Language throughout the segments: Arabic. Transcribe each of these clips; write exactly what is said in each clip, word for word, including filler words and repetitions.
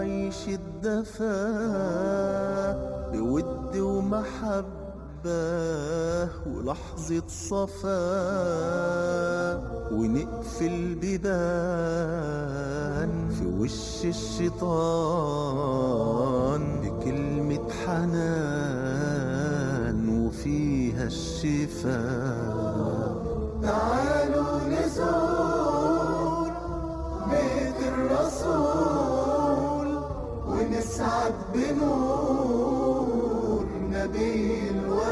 نعيش الدفا بود ومحبة ولحظة صفا، ونقفل بيبان في وش الشيطان بكلمة حنان وفيها الشفاء. تعالوا نزور بيت الرسول ونسعد بنور نبي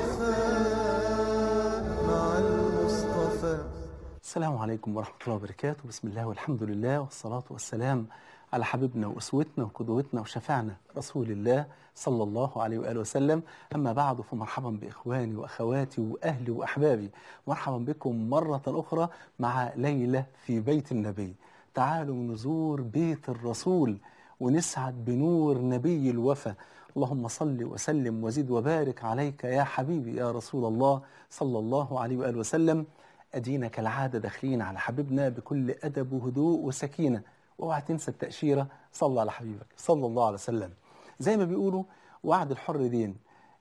الوفاء مع المصطفى. السلام عليكم ورحمة الله وبركاته. بسم الله والحمد لله والصلاة والسلام على حبيبنا وأسوتنا وقدوتنا وشفعنا رسول الله صلى الله عليه وآله وسلم. أما بعد، فمرحبا بإخواني وأخواتي وأهلي وأحبابي، مرحبا بكم مرة أخرى مع ليلة في بيت النبي. تعالوا نزور بيت الرسول ونسعد بنور نبي الوفا. اللهم صل وسلم وزد وبارك عليك يا حبيبي يا رسول الله صلى الله عليه وآله وسلم. أدينا كالعادة داخلين على حبيبنا بكل أدب وهدوء وسكينة، واوعى تنسى التأشيرة، صلى على حبيبك صلى الله عليه وسلم. زي ما بيقولوا وعد الحر دين.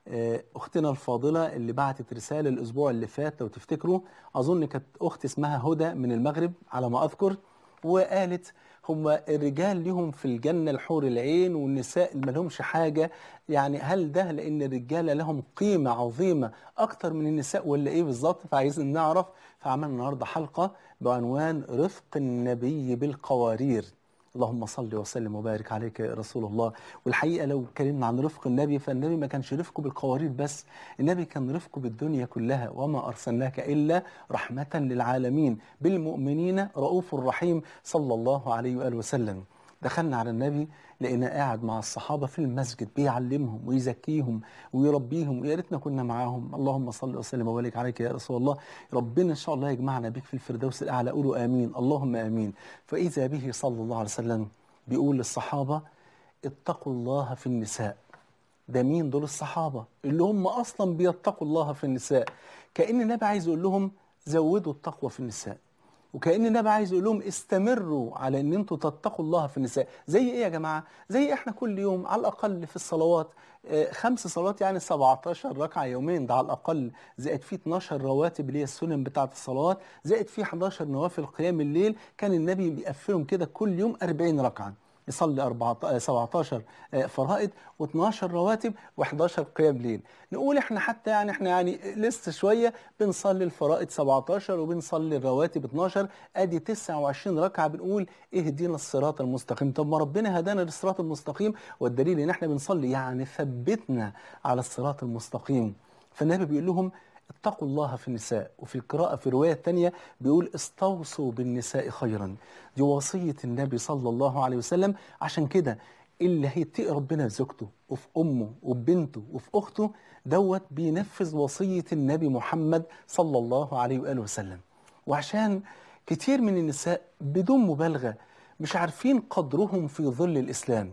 أختنا الفاضلة اللي بعتت رسالة الأسبوع اللي فات، لو تفتكروا، أظن كانت أخت اسمها هدى من المغرب على ما أذكر، وقالت هم الرجال لهم في الجنة الحور العين والنساء ما لهمش حاجة. يعني هل ده لأن الرجال لهم قيمة عظيمة أكتر من النساء ولا إيه بالظبط؟ فعايزين نعرف. فعملنا النهاردة حلقة بعنوان رفق النبي بالقوارير. اللهم صل وسلم وبارك عليك يا رسول الله. والحقيقة لو اتكلمنا عن رفق النبي، فالنبي ما كانش رفقه بالقوارير بس، النبي كان رفقه بالدنيا كلها. وما أرسلناك إلا رحمة للعالمين بالمؤمنين رؤوف رحيم صلى الله عليه وآله وسلم. دخلنا على النبي لقينا قاعد مع الصحابة في المسجد بيعلمهم ويزكيهم ويربيهم، ويا ريتنا كنا معاهم. اللهم صل وسلم وبارك عليك يا رسول الله. ربنا إن شاء الله يجمعنا بك في الفردوس الأعلى، قولوا آمين اللهم آمين. فإذا به صلى الله عليه وسلم بيقول للصحابة اتقوا الله في النساء. ده مين دول؟ الصحابة اللي هم أصلا بيتقوا الله في النساء. كأن النبي عايز يقول لهم زودوا التقوى في النساء، وكأن النبي عايز يقول لهم استمروا على ان انتوا تتقوا الله في النساء. زي ايه يا جماعه؟ زي احنا كل يوم على الاقل في الصلوات آه خمس صلوات، يعني سبعتاشر ركعه يومين، ده على الاقل، زائد فيه اتناشر رواتب اللي هي السنن بتاعه الصلوات، زائد فيه حداشر نوافل قيام الليل. كان النبي بيقفلهم كده كل يوم أربعين ركعه، يصلي سبعتاشر فرائض و12 رواتب و11 قيام ليل. نقول احنا حتى يعني احنا يعني لسه شويه بنصلي الفرائض سبعتاشر وبنصلي الرواتب اتناشر، ادي تسعة وعشرين ركعه بنقول اهدينا الصراط المستقيم. طب ما ربنا هدانا للصراط المستقيم، والدليل ان احنا بنصلي، يعني ثبتنا على الصراط المستقيم. فالنبي بيقول لهم اتقوا الله في النساء. وفي القراءة في رواية تانية بيقول استوصوا بالنساء خيرا. دي وصية النبي صلى الله عليه وسلم. عشان كده اللي هيتقي ربنا في زوجته وفي أمه وفي بنته وفي أخته دوت بينفذ وصية النبي محمد صلى الله عليه وآله وسلم. وعشان كتير من النساء بدون مبالغة مش عارفين قدرهم في ظل الإسلام.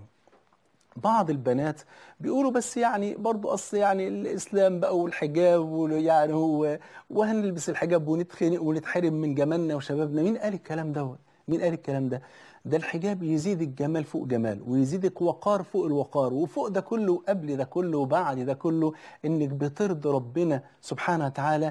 بعض البنات بيقولوا بس يعني برضو أصل يعني الإسلام بقى والحجاب، يعني هو وهنلبس الحجاب ونتخنق ونتحرم من جمالنا وشبابنا. مين قال الكلام دوت؟ مين قال الكلام ده؟ ده الحجاب يزيد الجمال فوق جمال، ويزيد الوقار فوق الوقار، وفوق ده كله وقبل ده كله وبعد ده كله انك بترضي ربنا سبحانه وتعالى،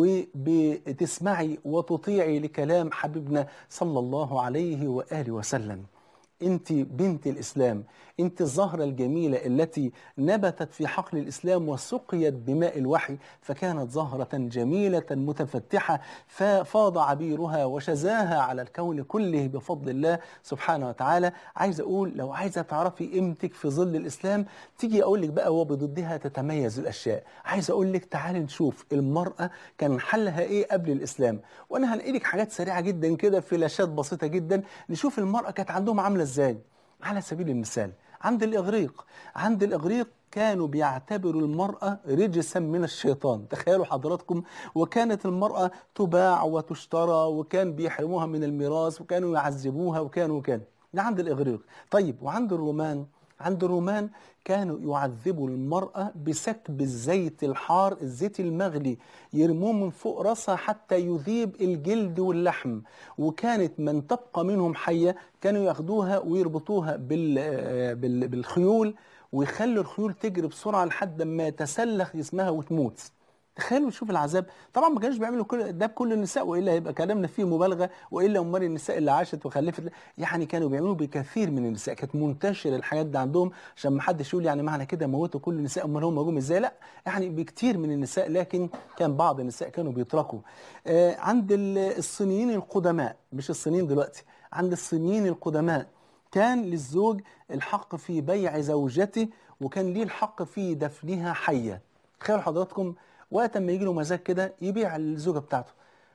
وبتسمعي وتطيعي لكلام حبيبنا صلى الله عليه وآله وسلم. انت بنت الإسلام، انت الزهرة الجميلة التي نبتت في حقل الإسلام وسقيت بماء الوحي، فكانت زهرة جميلة متفتحة ففاض عبيرها وشزاها على الكون كله بفضل الله سبحانه وتعالى. عايز أقول لو عايزة تعرفي قيمتك في ظل الإسلام، تيجي أقول لك بقى وبضدها تتميز الأشياء. عايز أقول لك تعالي نشوف المرأة كان حلها إيه قبل الإسلام، وأنا هنقلك حاجات سريعة جدا كده، فلاشات بسيطة جدا، نشوف المرأة كانت عندهم عاملة إزاي. على سبيل المثال عند الإغريق، عند الإغريق كانوا بيعتبروا المرأة رجسا من الشيطان. تخيلوا حضراتكم، وكانت المرأة تباع وتشترى، وكان بيحرموها من الميراث، وكانوا يعذبوها، وكانوا وكان ده عند الإغريق. طيب وعند الرومان عند الرومان كانوا يعذبوا المرأة بسكب الزيت الحار، الزيت المغلي، يرموه من فوق راسها حتى يذيب الجلد واللحم. وكانت من تبقى منهم حية كانوا ياخدوها ويربطوها بال بال بالخيول، ويخلوا الخيول تجري بسرعة لحد ما يتسلخ جسمها وتموت. تخيلوا شوف العذاب. طبعا ما كانوش بيعملوا كل ده بكل النساء، والا هيبقى كلامنا فيه مبالغه، والا امال النساء اللي عاشت وخلفت. يعني كانوا بيعملوا بكثير من النساء، كانت منتشره الحاجات دي عندهم، عشان ما حدش يقول يعني معنى كده موتوا كل النساء امال هم جم ازاي. لا، يعني بكثير من النساء، لكن كان بعض النساء كانوا بيتركوا. آه عند الصينيين القدماء، مش الصينيين دلوقتي، عند الصينيين القدماء كان للزوج الحق في بيع زوجته، وكان ليه الحق في دفنها حيه. تخيلوا حضراتكم وقت ما يجي له مزاج كده يبيع الزوجه بتاعته،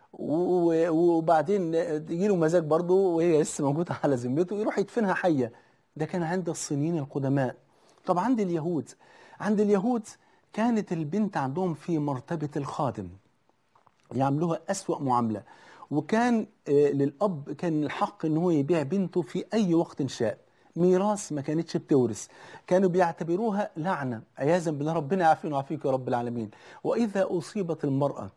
و- وبعدين يجي له مزاج برضه وهي لسه موجوده على ذمته يروح يدفنها حيه. ده كان عند الصينيين القدماء. طب عند اليهود، عند اليهود كانت البنت عندهم في مرتبه الخادم، يعملوها أسوأ معاملة. وكان آه، للأب كان الحق إن هو يبيع بنته في أي وقت شاء، ميراث ما كانتش بتورث. كانوا بيعتبروها لعنة عياذا بالله، ربنا يعافينا ويعافيك يا رب العالمين. وإذا أصيبت المرأة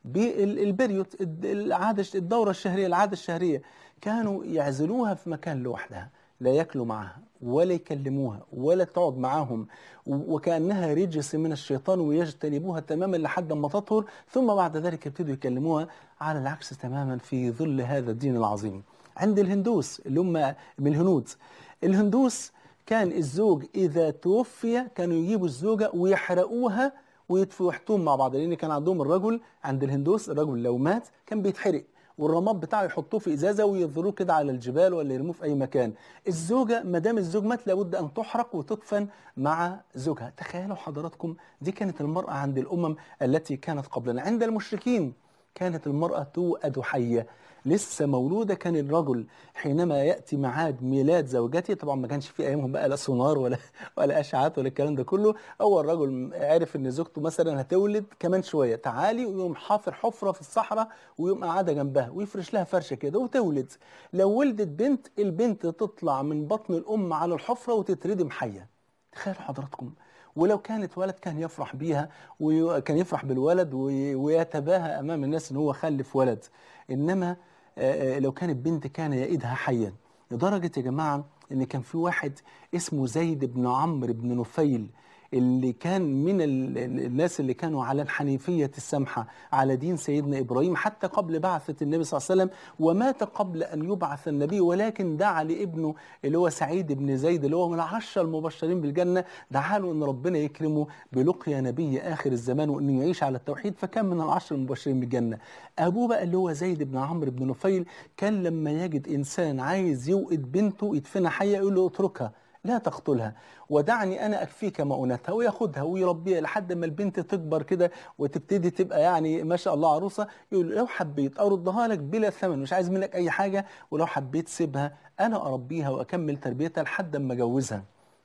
بالبريوت، العادة الدورة الشهرية، العادة الشهرية، كانوا يعزلوها في مكان لوحدها، لا ياكلوا معها ولا يكلموها ولا تقعد معاهم، و- وكأنها رجس من الشيطان، ويجتنبوها تماما لحد ما تطهر، ثم بعد ذلك يبتدوا يكلموها على العكس تماما في ظل هذا الدين العظيم. عند الهندوس اللي هم من الهنود، الهندوس كان الزوج إذا توفي كانوا يجيبوا الزوجة ويحرقوها ويدفوا يحطوهم مع بعض، لأن كان عندهم الرجل، عند الهندوس الرجل لو مات كان بيتحرق، والرماد بتاعه يحطوه في ازازه ويظهروه كده على الجبال ولا يرموه في اي مكان. الزوجه ما دام الزوج مات لابد ان تحرق وتدفن مع زوجها. تخيلوا حضراتكم، دي كانت المراه عند الامم التي كانت قبلنا. عند المشركين كانت المراه توأد حيه، لسه مولوده، كان الرجل حينما ياتي ميعاد ميلاد زوجته، طبعا ما كانش في ايامهم بقى لا سونار ولا ولا اشعاعات ولا الكلام ده كله. اول الرجل عرف ان زوجته مثلا هتولد كمان شويه، تعالي، ويقوم حافر حفره في الصحراء ويقوم قاعده جنبها ويفرش لها فرشه كده وتولد. لو ولدت بنت، البنت تطلع من بطن الام على الحفره وتتردم حيه. تخيلوا حضراتكم. ولو كانت ولد كان يفرح بيها، وكان يفرح بالولد وي- ويتباهى امام الناس ان هو خلف ولد. انما آه، آه، لو كانت بنت كان يئدها حيا. لدرجه يا جماعه ان كان في واحد اسمه زيد بن عمرو بن نفيل، اللي كان من ال- ال- الناس اللي كانوا على الحنيفية السمحة، على دين سيدنا إبراهيم حتى قبل بعثة النبي صلى الله عليه وسلم، ومات قبل أن يبعث النبي، ولكن دعا لابنه اللي هو سعيد بن زيد اللي هو من العشرة المبشرين بالجنة، دعا له أن ربنا يكرمه بلقيا نبي آخر الزمان وأنه يعيش على التوحيد، فكان من العشرة المبشرين بالجنة. أبوه بقى اللي هو زيد بن عمرو بن نفيل كان لما يجد إنسان عايز يوئد بنته يدفنها حية يقول له اتركها لا تقتلها، ودعني انا اكفيك مؤونتها، وياخدها ويربيها لحد ما البنت تكبر كده وتبتدي تبقى يعني ما شاء الله عروسه. يقول لو حبيت اردها لك بلا ثمن، مش عايز منك اي حاجه، ولو حبيت سيبها انا اربيها واكمل تربيتها لحد ما اجوزها.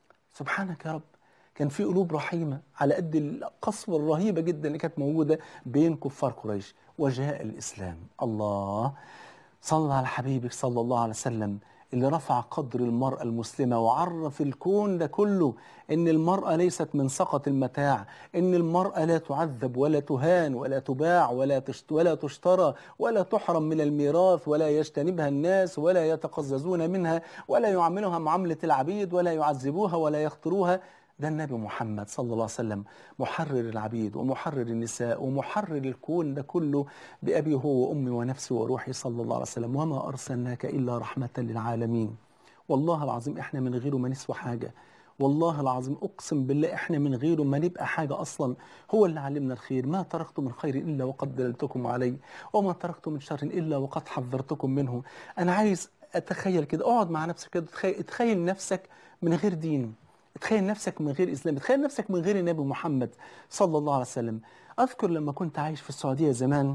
سبحانك يا رب. كان في قلوب رحيمه على قد القسوه الرهيبه جدا اللي كانت موجوده بين كفار قريش. وجاء الاسلام. الله، صلى على حبيبك صلى الله عليه وسلم اللي رفع قدر المرأة المسلمة وعرف الكون ده كله إن المرأة ليست من سقط المتاع، إن المرأة لا تعذب ولا تهان ولا تباع ولا تشت ولا تشترى ولا تحرم من الميراث ولا يجتنبها الناس ولا يتقززون منها ولا يعاملها معاملة العبيد ولا يعذبوها ولا يخطروها. ده النبي محمد صلى الله عليه وسلم محرر العبيد ومحرر النساء ومحرر الكون ده كله بأبي هو وأمي ونفسي وروحي صلى الله عليه وسلم. وما أرسلناك إلا رحمة للعالمين. والله العظيم إحنا من غيره ما نسوى حاجة. والله العظيم أقسم بالله إحنا من غيره ما نبقى حاجة أصلا. هو اللي علمنا الخير. ما تركت من خير إلا وقد دللتكم عليه، وما تركت من شر إلا وقد حذرتكم منه. أنا عايز أتخيل كده، اقعد مع نفسك كده، تخيل, تخيل نفسك من غير دين، تخيل نفسك من غير إسلام، تخيل نفسك من غير النبي محمد صلى الله عليه وسلم. أذكر لما كنت عايش في السعودية زمان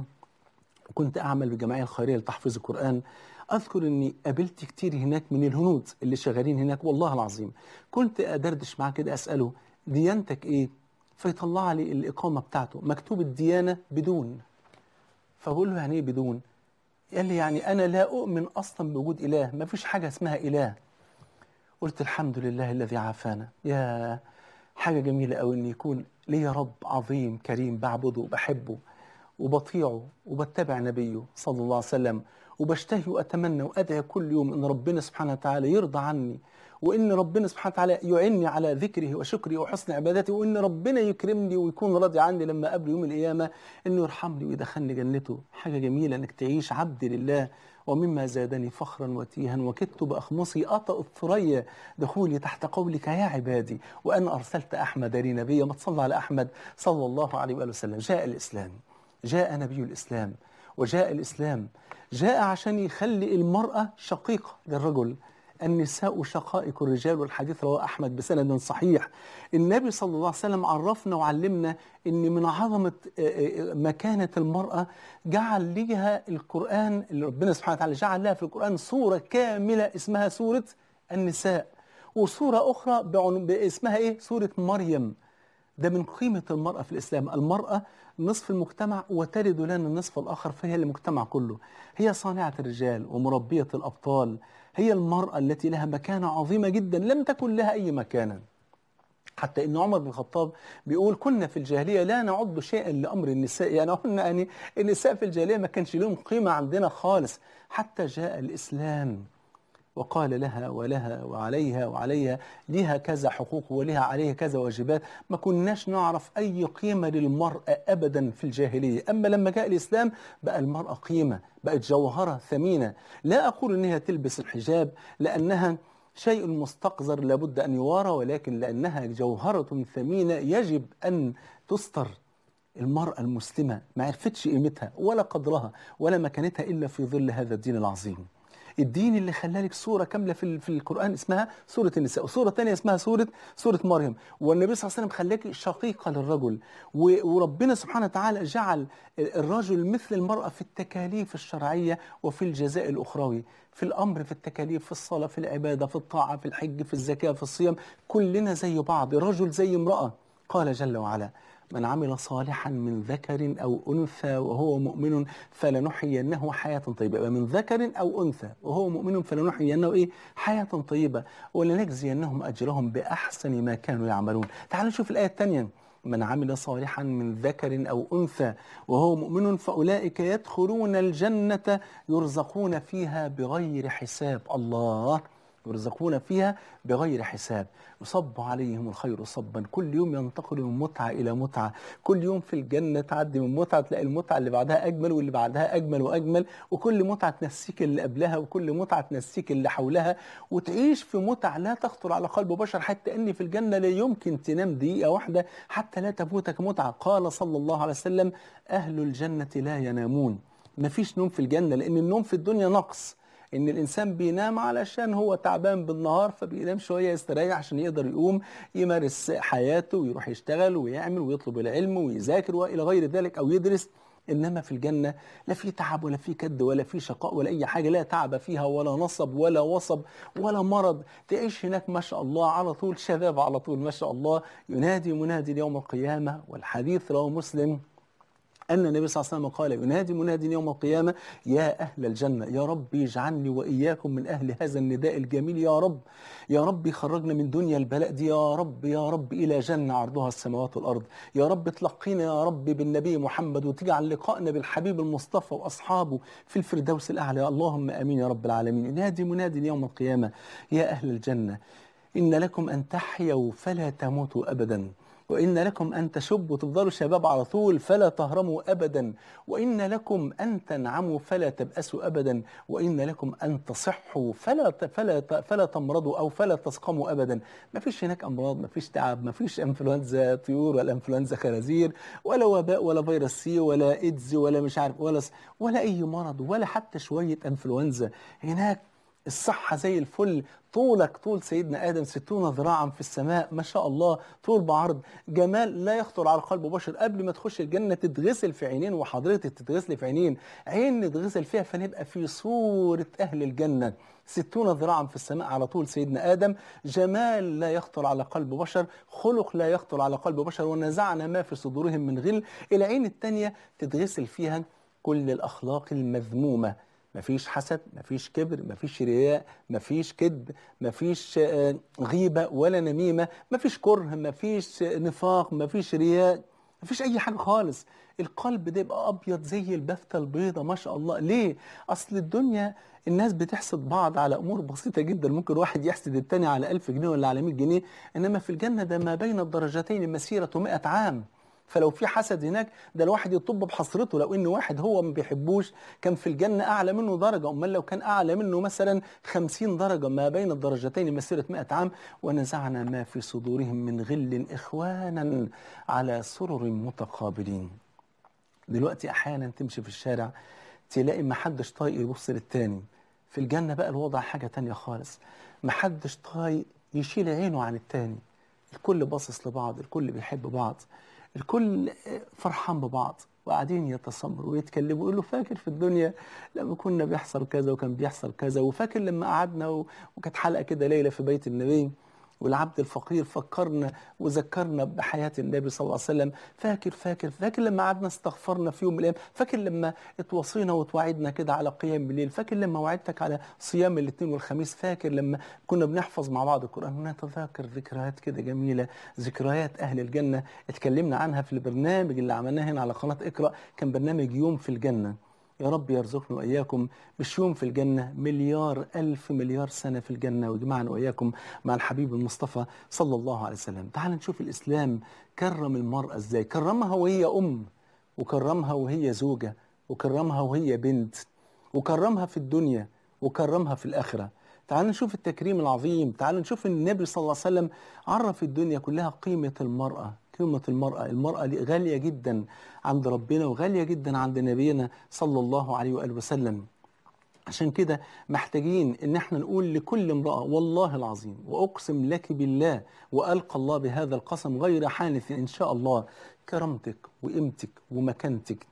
وكنت أعمل بالجمعية الخيرية لتحفيظ القرآن، أذكر أني قابلت كتير هناك من الهنود اللي شغالين هناك. والله العظيم كنت أدردش معاه كده، أسأله ديانتك إيه؟ فيطلع لي الإقامة بتاعته مكتوب الديانة بدون. فبقول له يعني إيه بدون؟ قال لي يعني أنا لا أؤمن أصلا بوجود إله، ما فيش حاجة اسمها إله. قلت الحمد لله الذي عافانا. يا حاجة جميلة أوي إن يكون ليا رب عظيم كريم بعبده وبحبه وبطيعه وبتبع نبيه صلى الله عليه وسلم، وبشتهي وأتمنى وأدعي كل يوم إن ربنا سبحانه وتعالى يرضى عني، وإن ربنا سبحانه وتعالى يعني على ذكره وشكره وحسن عبادته، وإن ربنا يكرمني ويكون راضي عني لما قبل يوم القيامة، إنه يرحمني ويدخلني جنته. حاجة جميلة إنك تعيش عبد لله. ومما زادني فخرا وتيها وكدت بأخمصي أطأ الثريا دخولي تحت قولك يا عبادي وأن أرسلت أحمد لي نبيا. ما تصلى على أحمد صلى الله عليه وآله وسلم. جاء الإسلام، جاء نبي الإسلام، وجاء الإسلام جاء عشان يخلي المرأة شقيقة للرجل. النساء شقائق الرجال، والحديث رواه أحمد بسند صحيح. النبي صلى الله عليه وسلم عرفنا وعلمنا أن من عظمة مكانة المرأة جعل لها القرآن، اللي ربنا سبحانه وتعالى جعل لها في القرآن سورة كاملة اسمها سورة النساء، وسورة أخرى اسمها إيه؟ سورة مريم. ده من قيمة المرأة في الإسلام. المرأة نصف المجتمع وتلد لنا النصف الآخر، فهي المجتمع كله. هي صانعة الرجال ومربية الأبطال. هي المرأة التي لها مكانة عظيمة جدا لم تكن لها أي مكانا، حتى إن عمر بن الخطاب بيقول كنا في الجاهلية لا نعد شيئا لأمر النساء. يعني قلنا يعني النساء في الجاهلية ما كانش لهم قيمة عندنا خالص، حتى جاء الإسلام وقال لها ولها وعليها وعليها، لها كذا حقوق ولها عليها كذا واجبات. ما كناش نعرف أي قيمة للمرأة أبدا في الجاهلية. أما لما جاء الإسلام بقى المرأة قيمة، بقت جوهرة ثمينة. لا أقول أنها تلبس الحجاب لأنها شيء مستقذر لابد أن يوارى، ولكن لأنها جوهرة ثمينة يجب أن تستر. المرأة المسلمة ما عرفتش قيمتها ولا قدرها ولا مكانتها إلا في ظل هذا الدين العظيم. الدين اللي خلالك سورة كاملة في في القرآن اسمها سورة النساء، وسورة ثانية اسمها سورة سورة مريم. والنبي صلى الله عليه وسلم خلاك شقيقة للرجل، وربنا سبحانه وتعالى جعل الرجل مثل المرأة في التكاليف الشرعية وفي الجزاء الأخروي، في الأمر، في التكاليف، في الصلاة، في العبادة، في الطاعة، في الحج، في الزكاة، في الصيام. كلنا زي بعض، رجل زي امرأة. قال جل وعلا من عمل صالحا من ذكر أو أنثى وهو مؤمن فلنحيينه حياة طيبة. من ذكر أو أنثى وهو مؤمن فلنحيينه إيه؟ حياة طيبة ولنجزينهم أجرهم بأحسن ما كانوا يعملون. تعالوا نشوف الآية الثانية. من عمل صالحا من ذكر أو أنثى وهو مؤمن فأولئك يدخلون الجنة يرزقون فيها بغير حساب. الله، يرزقون فيها بغير حساب. يصب عليهم الخير صبا. كل يوم ينتقل من متعة إلى متعة. كل يوم في الجنة تعدي من متعة تلاقي المتعة اللي بعدها أجمل واللي بعدها أجمل وأجمل، وكل متعة تنسيك اللي قبلها، وكل متعة تنسيك اللي حولها، وتعيش في متعة لا تخطر على قلب بشر. حتى أن في الجنة لا يمكن تنام دقيقة واحدة حتى لا تفوتك متعة. قال صلى الله عليه وسلم أهل الجنة لا ينامون. مفيش نوم في الجنة، لأن النوم في الدنيا نقص. ان الانسان بينام علشان هو تعبان بالنهار، فبينام شويه يستريح عشان يقدر يقوم يمارس حياته ويروح يشتغل ويعمل ويطلب العلم ويذاكر والى غير ذلك او يدرس. انما في الجنه لا في تعب ولا في كد ولا في شقاء ولا اي حاجه، لا تعب فيها ولا نصب ولا وصب ولا مرض. تعيش هناك ما شاء الله على طول شباب على طول ما شاء الله. ينادي منادي يوم القيامه، والحديث رواه مسلم أن النبي صلى الله عليه وسلم قال ينادي مناد يوم القيامة يا أهل الجنة، يا رب اجعلني وإياكم من أهل هذا النداء الجميل. يا رب يا رب خرجنا من دنيا البلاء دي، يا رب يا رب إلى جنة عرضها السماوات والأرض. يا رب تلقينا يا رب بالنبي محمد، وتجعل لقائنا بالحبيب المصطفى وأصحابه في الفردوس الأعلى. اللهم آمين يا رب العالمين. ينادي مناد يوم القيامة يا أهل الجنة إن لكم أن تحيوا فلا تموتوا أبدا، وإن لكم أن تشبوا تفضلوا شباب على طول فلا تهرموا أبدا، وإن لكم أن تنعموا فلا تبأسوا أبدا، وإن لكم أن تصحوا فلا فلا فلا تمرضوا أو فلا تسقموا أبدا. ما فيش هناك أمراض، ما فيش تعب، ما فيش إنفلونزا طيور ولا إنفلونزا خنازير ولا وباء ولا فيروس سي ولا إيدز ولا مش عارف ولا ولا أي مرض ولا حتى شوية إنفلونزا. هناك الصحة زي الفل. طولك طول سيدنا آدم ستون ذراعا في السماء ما شاء الله، طول بعرض، جمال لا يخطر على قلب بشر. قبل ما تخش الجنة تتغسل في عينين، وحضرتك تتغسل في عينين، عين نتغسل فيها فنبقى في صورة أهل الجنة. ستون ذراعا في السماء على طول سيدنا آدم، جمال لا يخطر على قلب بشر، خلق لا يخطر على قلب بشر. ونزعنا ما في صدورهم من غل. العين الثانية تتغسل فيها كل الأخلاق المذمومة مفيش حسد، مفيش كبر، مفيش رياء، مفيش كذب، مفيش آه، غيبة ولا نميمة، مفيش كره، مفيش آه، نفاق، مفيش رياء، مفيش أي حاجة خالص. القلب ده يبقى أبيض زي البفتة البيضة ما شاء الله. ليه؟ أصل الدنيا الناس بتحسد بعض على أمور بسيطة جدا، ممكن واحد يحسد التاني على ألف جنيه ولا على مية جنيه، إنما في الجنة ده ما بين الدرجتين مسيرة مئة عام. فلو في حسد هناك ده الواحد يطب بحسرته، لو ان واحد هو ما بيحبوش كان في الجنة اعلى منه درجة، امال لو كان اعلى منه مثلا خمسين درجة، ما بين الدرجتين مسيرة مئة عام. ونزعنا ما في صدورهم من غل اخوانا على سرر متقابلين. دلوقتي احيانا تمشي في الشارع تلاقي ما حدش طايق يبص للتاني. في الجنة بقى الوضع حاجة تانية خالص، ما حدش طايق يشيل عينه عن التاني، الكل باصص لبعض، الكل بيحب بعض، الكل فرحان ببعض، وقاعدين يتسامروا ويتكلموا، يقولوا فاكر في الدنيا لما كنا بيحصل كذا وكان بيحصل كذا، وفاكر لما قعدنا و- وكانت حلقة كده ليلة في بيت النبي والعبد الفقير فكرنا وذكرنا بحياة النبي صلى الله عليه وسلم، فاكر فاكر فاكر لما قعدنا استغفرنا في يوم من الأيام، فاكر لما اتوصينا وتوعدنا كده على قيام الليل، فاكر لما وعدتك على صيام الاثنين والخميس، فاكر لما كنا بنحفظ مع بعض القرآن ونتذاكر ذكريات كده جميلة، ذكريات أهل الجنة اتكلمنا عنها في البرنامج اللي عملناه هنا على قناة اقرأ، كان برنامج يوم في الجنة. يا رب يرزقنا وإياكم مش يوم في الجنة، مليار ألف مليار سنة في الجنة، ويجمعنا وإياكم مع الحبيب المصطفى صلى الله عليه وسلم. تعال نشوف الإسلام كرم المرأة إزاي، كرمها وهي أم، وكرمها وهي زوجة، وكرمها وهي بنت، وكرمها في الدنيا، وكرمها في الآخرة. تعال نشوف التكريم العظيم، تعال نشوف النبي صلى الله عليه وسلم عرف الدنيا كلها قيمة المرأة، قيمة المرأة. المرأة غالية جدا عند ربنا وغالية جدا عند نبينا صلى الله عليه وآله وسلم. عشان كده محتاجين ان احنا نقول لكل امرأة والله العظيم واقسم لك بالله والقى الله بهذا القسم غير حانث ان شاء الله، كرامتك وقيمتك ومكانتك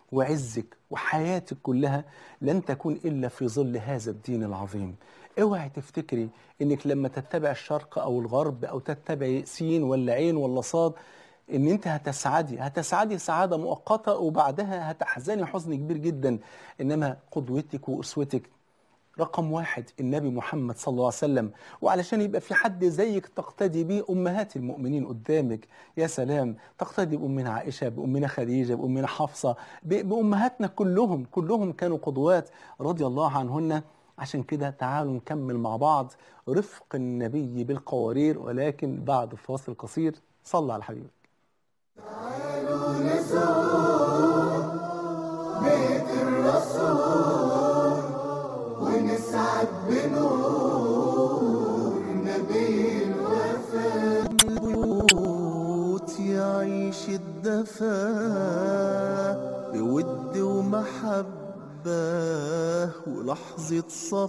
وعزك وحياتك كلها لن تكون الا في ظل هذا الدين العظيم. اوعي تفتكري انك لما تتبع الشرق او الغرب او تتبع سين ولا عين ولا صاد ان انت هتسعدي، هتسعدي سعادة مؤقتة وبعدها هتحزني حزن كبير جدا. انما قدوتك واسوتك رقم واحد النبي محمد صلى الله عليه وسلم، وعلشان يبقى في حد زيك تقتدي بيه أمهات المؤمنين قدامك. يا سلام، تقتدي بأمنا عائشة، بأمنا خديجة، بأمنا حفصة، ب- بأمهاتنا كلهم، كلهم كانوا قدوات رضي الله عنهن. عشان كده تعالوا نكمل مع بعض رفق النبي بالقوارير، ولكن بعد فاصل قصير. صلى على الحبيب. تعالوا نزور بيت الرسول ونسعد بنور نبي الوفاء. البيوت يعيش الدفا بود ومحبة ولحظة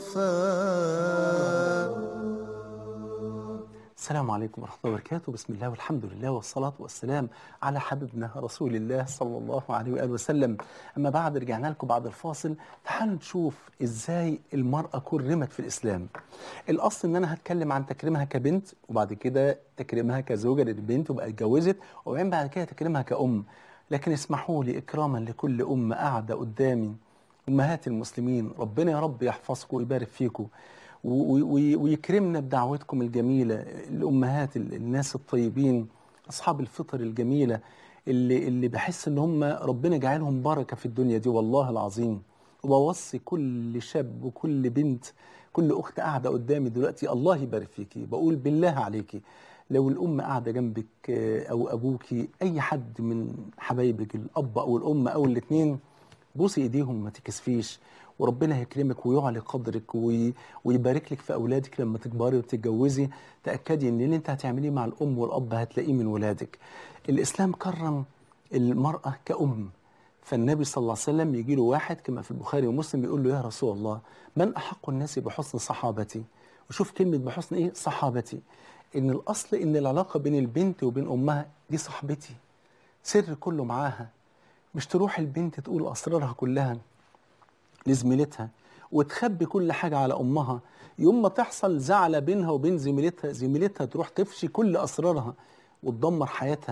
صفاء. السلام عليكم ورحمة الله وبركاته، بسم الله والحمد لله والصلاة والسلام على حبيبنا رسول الله صلى الله عليه وآله وسلم. أما بعد، رجعنا لكم بعد الفاصل. تعالوا نشوف إزاي المرأة كرمت في الإسلام. الأصل إن أنا هتكلم عن تكريمها كبنت، وبعد كده تكريمها كزوجة للبنت وبقى اتجوزت، وبعدين بعد كده تكريمها كأم. لكن اسمحوا لي إكراما لكل أم قاعدة قدامي، أمهات المسلمين، ربنا يا رب يحفظكم ويبارك فيكم و- و- ويكرمنا بدعوتكم الجميلة، الأمهات ال- الناس الطيبين أصحاب الفطر الجميلة اللي, اللي بحس إن هم ربنا جعلهم بركة في الدنيا دي والله العظيم. وبوصي كل شاب وكل بنت، كل أخت قاعدة قدامي دلوقتي، الله يبارك فيكي، بقول بالله عليكي لو الأم قاعدة جنبك آه، أو أبوكي، أي حد من حبايبك، الأب أو الأم أو الاتنين، بوسي ايديهم ما تكسفيش، وربنا يكرمك ويعلي قدرك وي... ويبارك لك في اولادك لما تكبري وتتجوزي. تاكدي ان اللي انت هتعمليه مع الام والاب هتلاقيه من ولادك. الاسلام كرم المراه كأم. فالنبي صلى الله عليه وسلم يجي له واحد كما في البخاري ومسلم يقول له يا رسول الله من احق الناس بحسن صحابتي؟ وشوف كلمه بحسن ايه، صحابتي. ان الاصل ان العلاقه بين البنت وبين امها دي صاحبتي، سر كله معاها. مش تروح البنت تقول أسرارها كلها لزميلتها وتخبي كل حاجة على أمها، يوم ما تحصل زعلة بينها وبين زميلتها، زميلتها تروح تفشي كل أسرارها وتدمر حياتها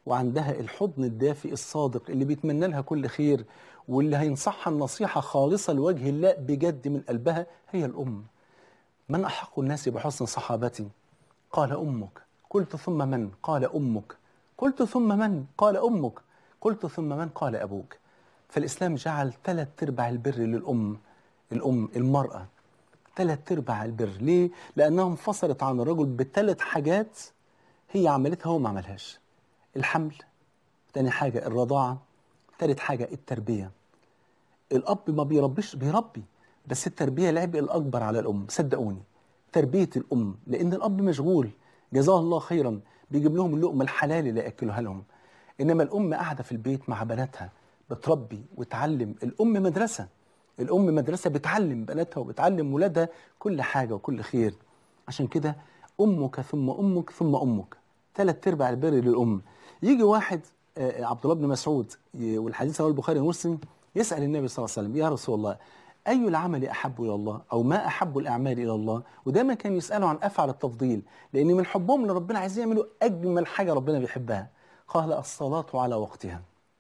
وعندها الحضن الدافئ الصادق اللي بيتمنى لها كل خير، واللي هينصحها النصيحة خالصة لوجه الله بجد من قلبها، هي الأم. من أحق الناس بحسن صحابتي؟ قال أمك. قلت ثم من؟ قال أمك. قلت ثم من؟ قال أمك. قلت ثم من؟ قال أبوك. فالإسلام جعل ثلاث أرباع البر للأم. الأم المرأة ثلاث أرباع البر. ليه؟ لأنها انفصلت عن الرجل بثلاث حاجات هي عملتها هو ما عملهاش. الحمل، تاني حاجة الرضاعة، تالت حاجة التربية. الأب ما بيربيش، بيربي، بس التربية العبء الأكبر على الأم. صدقوني تربية الأم، لأن الأب مشغول جزاه الله خيرا بيجيب لهم اللقمة الحلال اللي يأكلها لهم، إنما الأم قاعدة في البيت مع بناتها بتربي وتعلم. الأم مدرسة، الأم مدرسة بتعلم بناتها وبتعلم ولادها كل حاجة وكل خير. عشان كده أمك ثم أمك ثم أمك، ثلاث أرباع البر للأم. يجي واحد آه، عبد الله بن مسعود، ي- والحديث رواه البخاري ومسلم، يسأل النبي صلى الله عليه وسلم: يا رسول الله، أي العمل أحب إلى الله، أو ما أحب الأعمال إلى الله؟ ودايما كان يسألوا عن أفعل التفضيل، لأن من حبهم لربنا عايزين يعملوا أجمل حاجة ربنا بيحبها. قال: الصلاة على وقتها.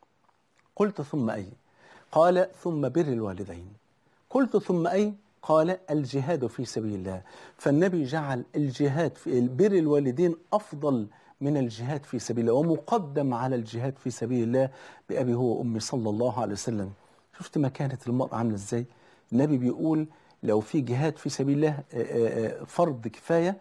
قلت: ثم أي؟ قال: ثم بر الوالدين. قلت: ثم أي؟ قال: الجهاد في سبيل الله. فالنبي جعل الجهاد في بر الوالدين أفضل من الجهاد في سبيل الله، ومقدم على الجهاد في سبيل الله بأبي هو وأمي صلى الله عليه وسلم. شفت مكانة المرأة عاملة إزاي؟ النبي بيقول لو في جهاد في سبيل الله آه، آه، آه، فرض كفاية،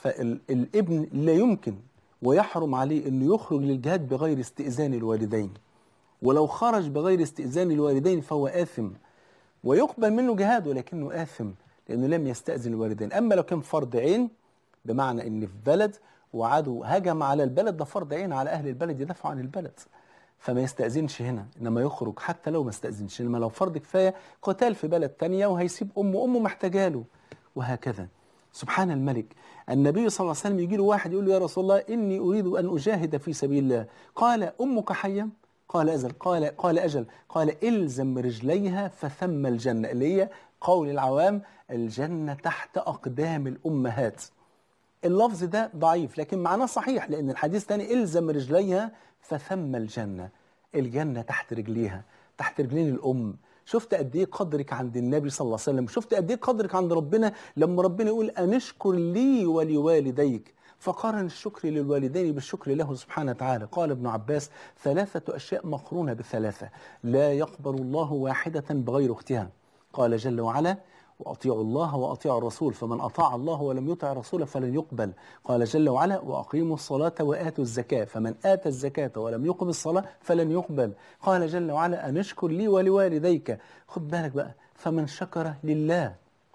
فالابن لا يمكن ويحرم عليه أنه يخرج للجهاد بغير استئذان الوالدين، ولو خرج بغير استئذان الوالدين فهو آثم، ويقبل منه جهاده لكنه آثم لأنه لم يستأذن الوالدين. أما لو كان فرض عين، بمعنى إن في بلد وعدو هجم على البلد، ده فرض عين على أهل البلد يدافعوا عن البلد، فما يستأذنش هنا، إنما يخرج حتى لو ما استأذنش. إنما لو فرض كفاية، قتال في بلد تانية وهيسيب أمه، أمه محتاجاله، وهكذا. سبحان الملك. النبي صلى الله عليه وسلم يجي له واحد يقول له: يا رسول الله، إني أريد أن أجاهد في سبيل الله. قال: أمك حية؟ قال: أجل. قال قال أجل. قال: إلزم رجليها فثم الجنة، اللي هي قول العوام: الجنة تحت أقدام الأمهات. اللفظ ده ضعيف لكن معناه صحيح، لأن الحديث تاني: إلزم رجليها فثم الجنة. الجنة تحت رجليها، تحت رجلين الأم. شفت قد ايه قدرك عند النبي صلى الله عليه وسلم؟ شفت قد ايه قدرك عند ربنا لما ربنا يقول: أن اشكر لي ولوالديك، فقارن الشكر للوالدين بالشكر له سبحانه وتعالى. قال ابن عباس: ثلاثة أشياء مقرونة بثلاثة، لا يقبل الله واحدة بغير أختها. قال جل وعلا: وأطيعوا الله وأطيعوا الرسول، فمن أطاع الله ولم يطع الرسول فلن يقبل. قال جل وعلا: وأقيموا الصلاة وآتوا الزكاة، فمن آتى الزكاة ولم يقم الصلاة فلن يقبل. قال جل وعلا: أن اشكر لي ولوالديك. خد بالك بقى، فمن شكر لله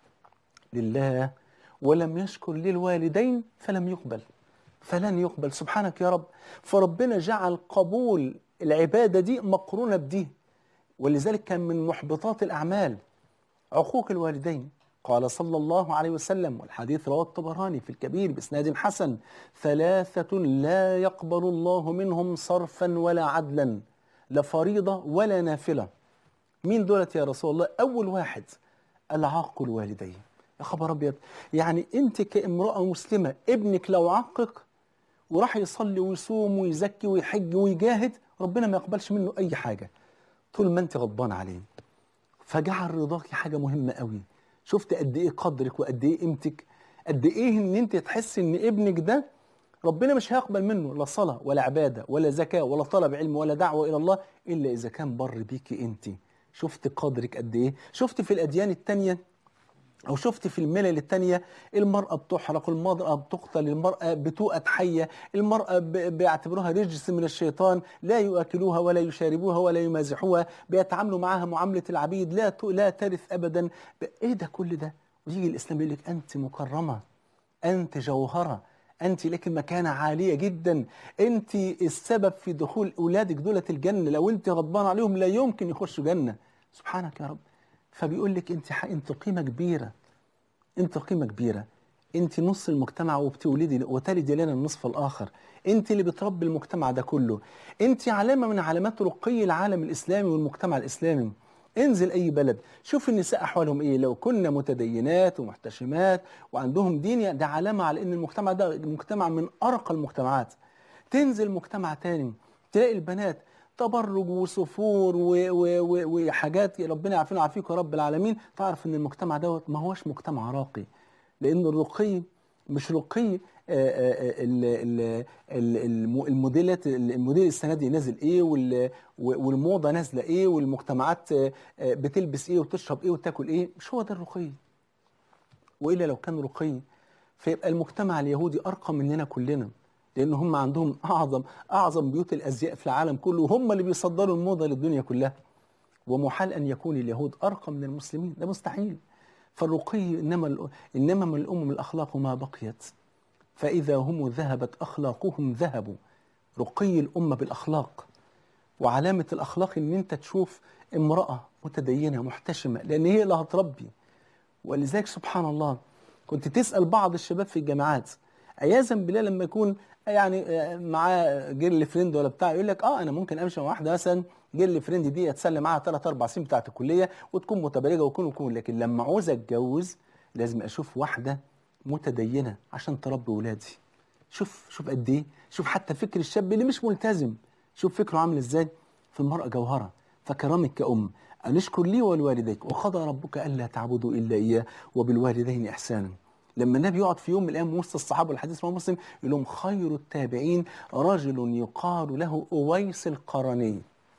لله ولم يشكر للوالدين فلم يقبل، فلن يقبل. سبحانك يا رب. فربنا جعل قبول العبادة دي مقرونة بدي، ولذلك كان من محبطات الأعمال عقوق الوالدين. قال صلى الله عليه وسلم، والحديث رواه الطبراني في الكبير بإسناد حسن: ثلاثة لا يقبل الله منهم صرفا ولا عدلا، لا فريضة ولا نافلة. مين دولت يا رسول الله؟ أول واحد العاق الوالدين. يا خبر أبيض، يعني أنت كامرأة مسلمة ابنك لو عقق وراح يصلي ويصوم ويزكي ويحج ويجاهد، ربنا ما يقبلش منه أي حاجة طول ما أنت غضبان عليه. فجعل رضاك حاجة مهمة قوي. شفت قد ايه قدرك وقد ايه قيمتك؟ قد ايه ان انت تحس ان ابنك ده ربنا مش هيقبل منه لا صلاة ولا عبادة ولا زكاة ولا طلب علم ولا دعوة الى الله الا اذا كان بر بيكي انت. شفت قدرك قد ايه؟ شفت في الاديان التانية أو شفت في الملل التانية المرأة بتحرق، المرأة بتقتل، المرأة بتوأت حية، المرأة بيعتبروها رجس من الشيطان، لا يؤكلوها ولا يشاربوها ولا يمازحوها، بيتعاملوا معها معاملة العبيد، لا لا ترث أبدا. إيه ده كل ده؟ ويجي الإسلام يقول لك: أنت مكرمة، أنت جوهرة، أنت لك مكانة عالية جدا، أنت السبب في دخول أولادك دولة الجنة، لو أنت غضبان عليهم لا يمكن يخشوا جنة. سبحانك يا رب. فبيقول لك انت انت قيمه كبيره، انت قيمه كبيره، انت نص المجتمع وبتولدي وتلدي لنا النصف الاخر، انت اللي بتربي المجتمع ده كله، انت علامه من علامات رقي العالم الاسلامي والمجتمع الاسلامي. انزل اي بلد شوف النساء احوالهم ايه، لو كنا متدينات ومحتشمات وعندهم دين، ده علامه على ان المجتمع ده مجتمع من ارقى المجتمعات. تنزل مجتمع تاني تلاقي البنات تبرج وسفور وحاجات ربنا يعافينا ويعافيكم يا رب العالمين. تعرف ان المجتمع دوت ما هوش مجتمع راقي، لان الرقي مش رقي ال- ال- ال- الم- الموديلات الموديل السنه دي نازل ايه، وال- والموضه نازله ايه، والمجتمعات بتلبس ايه وتشرب ايه وتاكل ايه. مش هو ده الرقي. والا لو كان رقي فيبقى المجتمع اليهودي ارقى مننا كلنا، لان هم عندهم اعظم اعظم بيوت الازياء في العالم كله، وهم اللي بيصدروا الموضه للدنيا كلها. ومحال ان يكون اليهود ارقى من المسلمين، ده مستحيل. فالرقي انما انما من الامم الاخلاق ما بقيت، فاذا هم ذهبت اخلاقهم ذهبوا. رقي الامه بالاخلاق، وعلامه الاخلاق ان انت تشوف امراه متدينه محتشمه، لان هي اللي هتربي. ولذلك سبحان الله كنت تسأل بعض الشباب في الجامعات عياذا بالله لما يكون يعني معاه جيرل فريند ولا بتاع، يقول لك اه انا ممكن امشي مع واحده مثلا جيرل فريند دي اتسلى معاها ثلاث اربع سنين بتاعت الكليه وتكون متبرجه وكون وكون، لكن لما عاوز اتجوز لازم اشوف واحده متدينه عشان تربي ولادي. شوف شوف قد ايه، شوف حتى فكر الشاب اللي مش ملتزم، شوف فكره عامل ازاي. في المرأة جوهرة، فكرامك كأم أن اشكر لي ولوالديك وقضى ربك ألا تعبدوا إلا إياه وبالوالدين إحسانا. لما النبي يقعد في يوم من الأيام وسط الصحابة، الحديث رواه مسلم، يقول لهم خير التابعين رجل يقال له أويس القرني.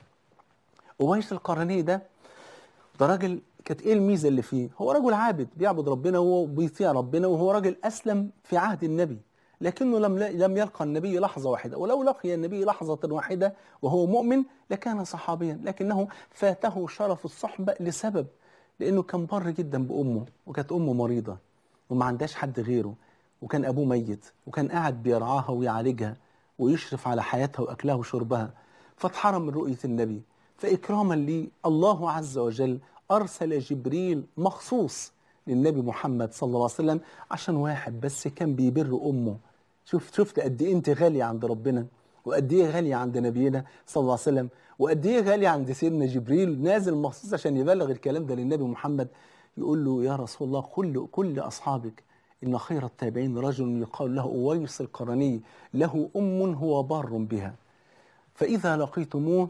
أويس القرني ده ده راجل كانت ايه الميزه اللي فيه؟ هو رجل عابد بيعبد ربنا وبيطيع ربنا، وهو راجل اسلم في عهد النبي، لكنه لم لم يلقى النبي لحظه واحده، ولو لقي النبي لحظه واحده وهو مؤمن لكان صحابيا، لكنه فاته شرف الصحبه لسبب، لانه كان بر جدا بامه، وكانت امه مريضه وما عندهاش حد غيره، وكان ابوه ميت، وكان قاعد بيرعاها ويعالجها ويشرف على حياتها واكلها وشربها، فاتحرم من رؤيه النبي. فإكراما لي الله عز وجل أرسل جبريل مخصوص للنبي محمد صلى الله عليه وسلم عشان واحد بس كان بيبر أمه. شوف شفت قد إيه أنت غالية عند ربنا، وقد إيه غالية عند نبينا صلى الله عليه وسلم، وقد إيه غالية عند سيدنا جبريل نازل مخصوص عشان يبلغ الكلام ده للنبي محمد. يقول له يا رسول الله كل كل أصحابك إن خير التابعين رجل يقال له أويس القرني له أم هو بار بها، فإذا لقيتموه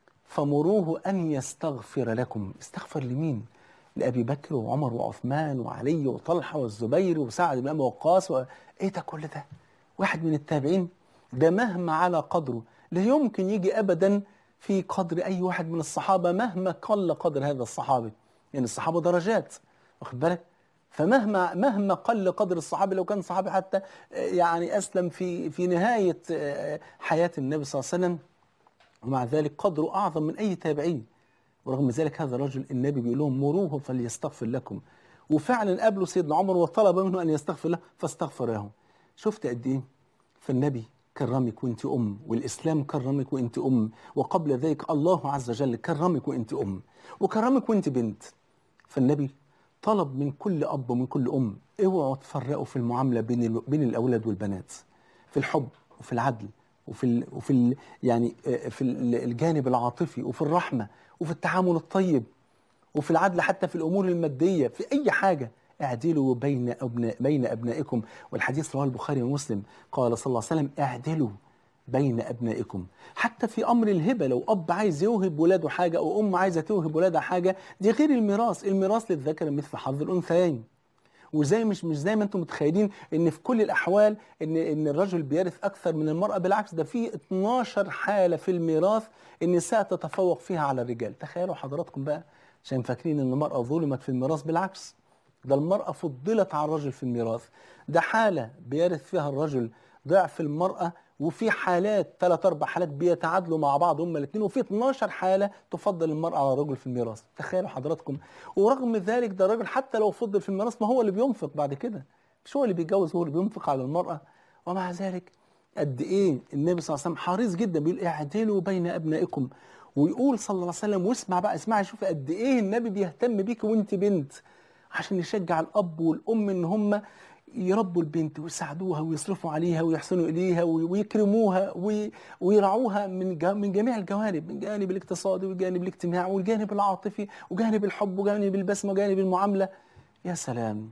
فمروه أن يستغفر لكم. استغفر لمين؟ لأبي بكر وعمر وعثمان وعلي وطلحة والزبير وسعد بن أبي وقاص و... إيه ده كل ده؟ واحد من التابعين ده مهما على قدره لا يمكن يجي أبدا في قدر أي واحد من الصحابة مهما قل قدر هذا الصحابي، يعني الصحابة درجات، واخد بالك؟ فمهما مهما قل قدر الصحابي، لو كان صحابي حتى يعني أسلم في في نهاية حياة النبي صلى الله عليه وسلم، ومع ذلك قدره أعظم من أي تابعين، ورغم ذلك هذا الرجل النبي بيقول لهم مروه فليستغفر لكم. وفعلا قابله سيدنا عمر وطلب منه أن يستغفر له فاستغفر له. شفت قد إيه؟ فالنبي كرمك وانت أم، والإسلام كرمك وانت أم، وقبل ذلك الله عز وجل كرمك وانت أم، وكرمك وانت بنت. فالنبي طلب من كل أب ومن كل أم اوعوا تفرقوا في المعاملة بين بين الأولاد والبنات، في الحب وفي العدل وفي ال وفي ال يعني في الجانب العاطفي وفي الرحمة وفي التعامل الطيب وفي العدل حتى في الأمور المادية، في أي حاجة اعدلوا بين أبناء بين أبنائكم. والحديث رواه البخاري ومسلم، قال صلى الله عليه وسلم اعدلوا بين أبنائكم. حتى في أمر الهبة، لو أب عايز يوهب ولاده حاجة أو أم عايزة توهب ولادها حاجة، دي غير الميراث، الميراث للذكر مثل حظ الأنثيين. وزي مش مش زي ما انتم متخيلين ان في كل الاحوال ان ان الرجل بيرث اكثر من المراه، بالعكس ده في اتناشر حاله في الميراث النساء تتفوق فيها على الرجال. تخيلوا حضراتكم بقى، عشان فاكرين ان المراه ظلمت في الميراث، بالعكس ده المراه فضلت على الرجل في الميراث. ده حاله بيرث فيها الرجل ضعف المراه، وفي حالات ثلاث اربع حالات بيتعادلوا مع بعض هما الاثنين، وفي اتناشر حاله تفضل المراه على الرجل في الميراث. تخيلوا حضراتكم. ورغم ذلك ده الراجل حتى لو فضل في الميراث ما هو اللي بينفق بعد كده، مش هو اللي بيتجوز، هو اللي بينفق على المراه. ومع ذلك قد ايه النبي صلى الله عليه وسلم حريص جدا، بيقول اعدلوا بين ابنائكم. ويقول صلى الله عليه وسلم، واسمع بقى اسمعي شوف قد ايه النبي بيهتم بيك وانت بنت، عشان يشجع الاب والام ان هم يربوا البنت ويساعدوها ويصرفوا عليها ويحسنوا اليها ويكرموها ويرعوها من من جميع الجوانب، من جانب الاقتصادي والجانب الاجتماعي والجانب العاطفي وجانب الحب وجانب البسمه وجانب المعامله. يا سلام،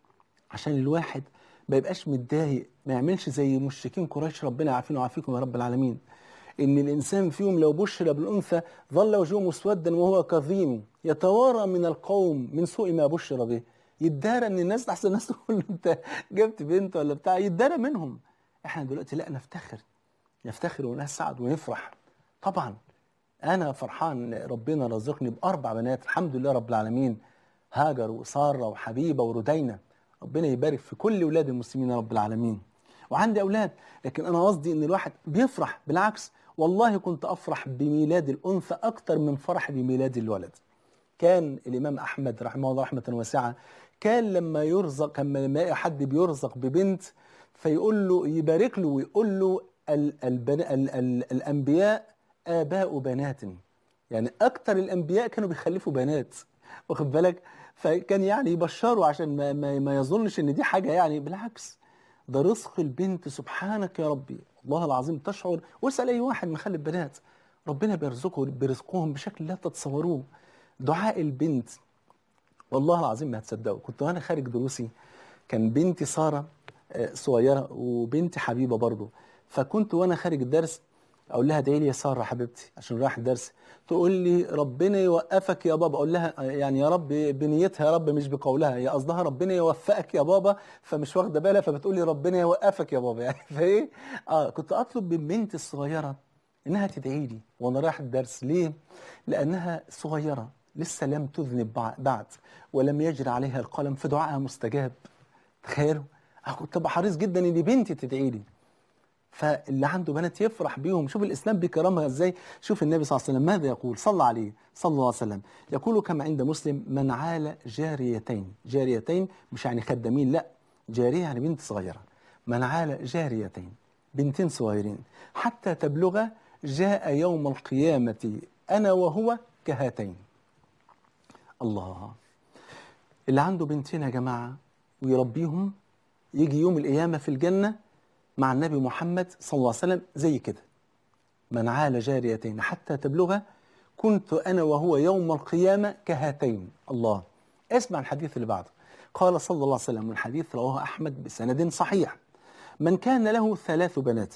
عشان الواحد ما يبقاش متضايق، ما يعملش زي مشركين قريش، ربنا يعافينا ويعافيكم يا رب العالمين، إن الإنسان فيهم لو بشر بالأنثى ظل وجهه مسودا وهو كظيم يتوارى من القوم من سوء ما بشر به. يتدارى من الناس، أحسن الناس تقول له أنت جبت بنت ولا بتاع، يتدارى منهم. إحنا دلوقتي لا، نفتخر نفتخر ونسعد ونفرح. طبعا أنا فرحان ربنا رزقني بأربع بنات الحمد لله رب العالمين، هاجر وسارة وحبيبة وردينة. ربنا يبارك في كل أولاد المسلمين يا رب العالمين. وعندي أولاد، لكن أنا قصدي إن الواحد بيفرح. بالعكس والله كنت أفرح بميلاد الأنثى أكتر من فرح بميلاد الولد. كان الإمام أحمد رحمه الله رحمة واسعة كان لما يرزق، لما يلاقي حد بيرزق ببنت فيقول له يبارك له ويقول له ال البن ال ال الأنبياء آباء بنات، يعني أكتر الأنبياء كانوا بيخلفوا بنات، واخد بالك؟ فكان يعني يبشروا عشان ما, ما, ما يظنش إن دي حاجة، يعني بالعكس ده رزق البنت. سبحانك يا ربي والله العظيم تشعر، واسأل أي واحد مخلف بنات ربنا بيرزقه برزقهم بشكل لا تتصوروه. دعاء البنت والله العظيم ما هتصدقوا. كنت وانا خارج دروسي كان بنتي سارة آه، صغيرة وبنتي حبيبة برضو، فكنت وانا خارج الدرس اقول لها ادعي لي يا سارة حبيبتي عشان رايح الدرس، تقول لي ربنا يوقفك يا بابا. اقول لها آه، يعني يا رب بنيتها يا رب مش بقولها، هي قصدها ربنا يوفقك يا بابا، فمش واخده بالها فبتقول لي ربنا يوقفك يا بابا يعني فايه. اه كنت اطلب من بنتي الصغيرة انها تدعي لي وانا رايح الدرس. ليه؟ لانها صغيرة لسه لم تذنب بع- بعد ولم يجري عليها القلم، في دعائها مستجاب. تخيلوا، أنا كنت ببقى حريص جدا ان بنتي تدعي لي. فاللي عنده بنات يفرح بيهم. شوف الاسلام بيكرمها ازاي. شوف النبي صلى الله عليه وسلم ماذا يقول، صلى عليه صلى الله عليه وسلم، يقول كما عند مسلم: من عال جاريتين، جاريتين مش يعني خدامين، لا، جاريه يعني بنت صغيره. من عال جاريتين، بنتين صغيرين، حتى تبلغ، جاء يوم القيامه انا وهو كهاتين. الله، اللي عنده بنتين يا جماعة ويربيهم يجي يوم القيامة في الجنة مع النبي محمد صلى الله عليه وسلم زي كده. من عال جاريتين حتى تبلغ كنت أنا وهو يوم القيامة كهاتين. الله، اسمع الحديث اللي بعده. قال صلى الله عليه وسلم، من حديث رواه أحمد بسند صحيح: من كان له ثلاث بنات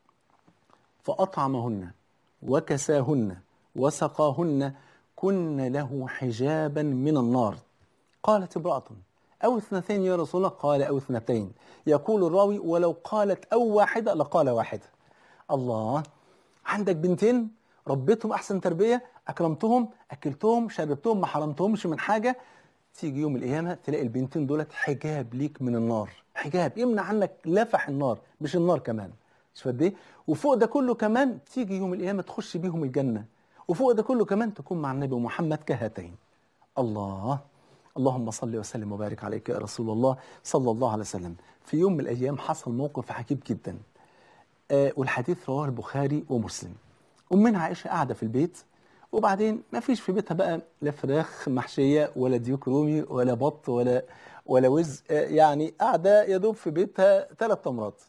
فأطعمهن وكساهن وسقاهن كن له حجابا من النار. قالت امرأة: أو اثنتين يا رسول الله؟ قال: أو اثنتين. يقول الراوي: ولو قالت أو واحدة لقال واحدة. الله، عندك بنتين ربيتهم أحسن تربية، أكرمتهم، أكلتهم، شربتهم، ما حرمتهمش من حاجة. تيجي يوم القيامة تلاقي البنتين دولت حجاب ليك من النار، حجاب يمنع عنك لفح النار، مش النار كمان، مش قد ايه. وفوق ده كله كمان تيجي يوم القيامة تخش بيهم الجنة، وفوق ده كله كمان تكون مع النبي محمد كهاتين. الله، اللهم صل وسلم وبارك عليك يا رسول الله صلى الله عليه وسلم. في يوم من الأيام حصل موقف عجيب جدا، آه والحديث رواه البخاري ومسلم. أمنا عائشة قاعدة في البيت، وبعدين ما فيش في بيتها بقى لا فراخ محشية ولا ديوك رومي ولا بط ولا ولا وز، آه يعني قاعدة يا دوب في بيتها ثلاث تمرات.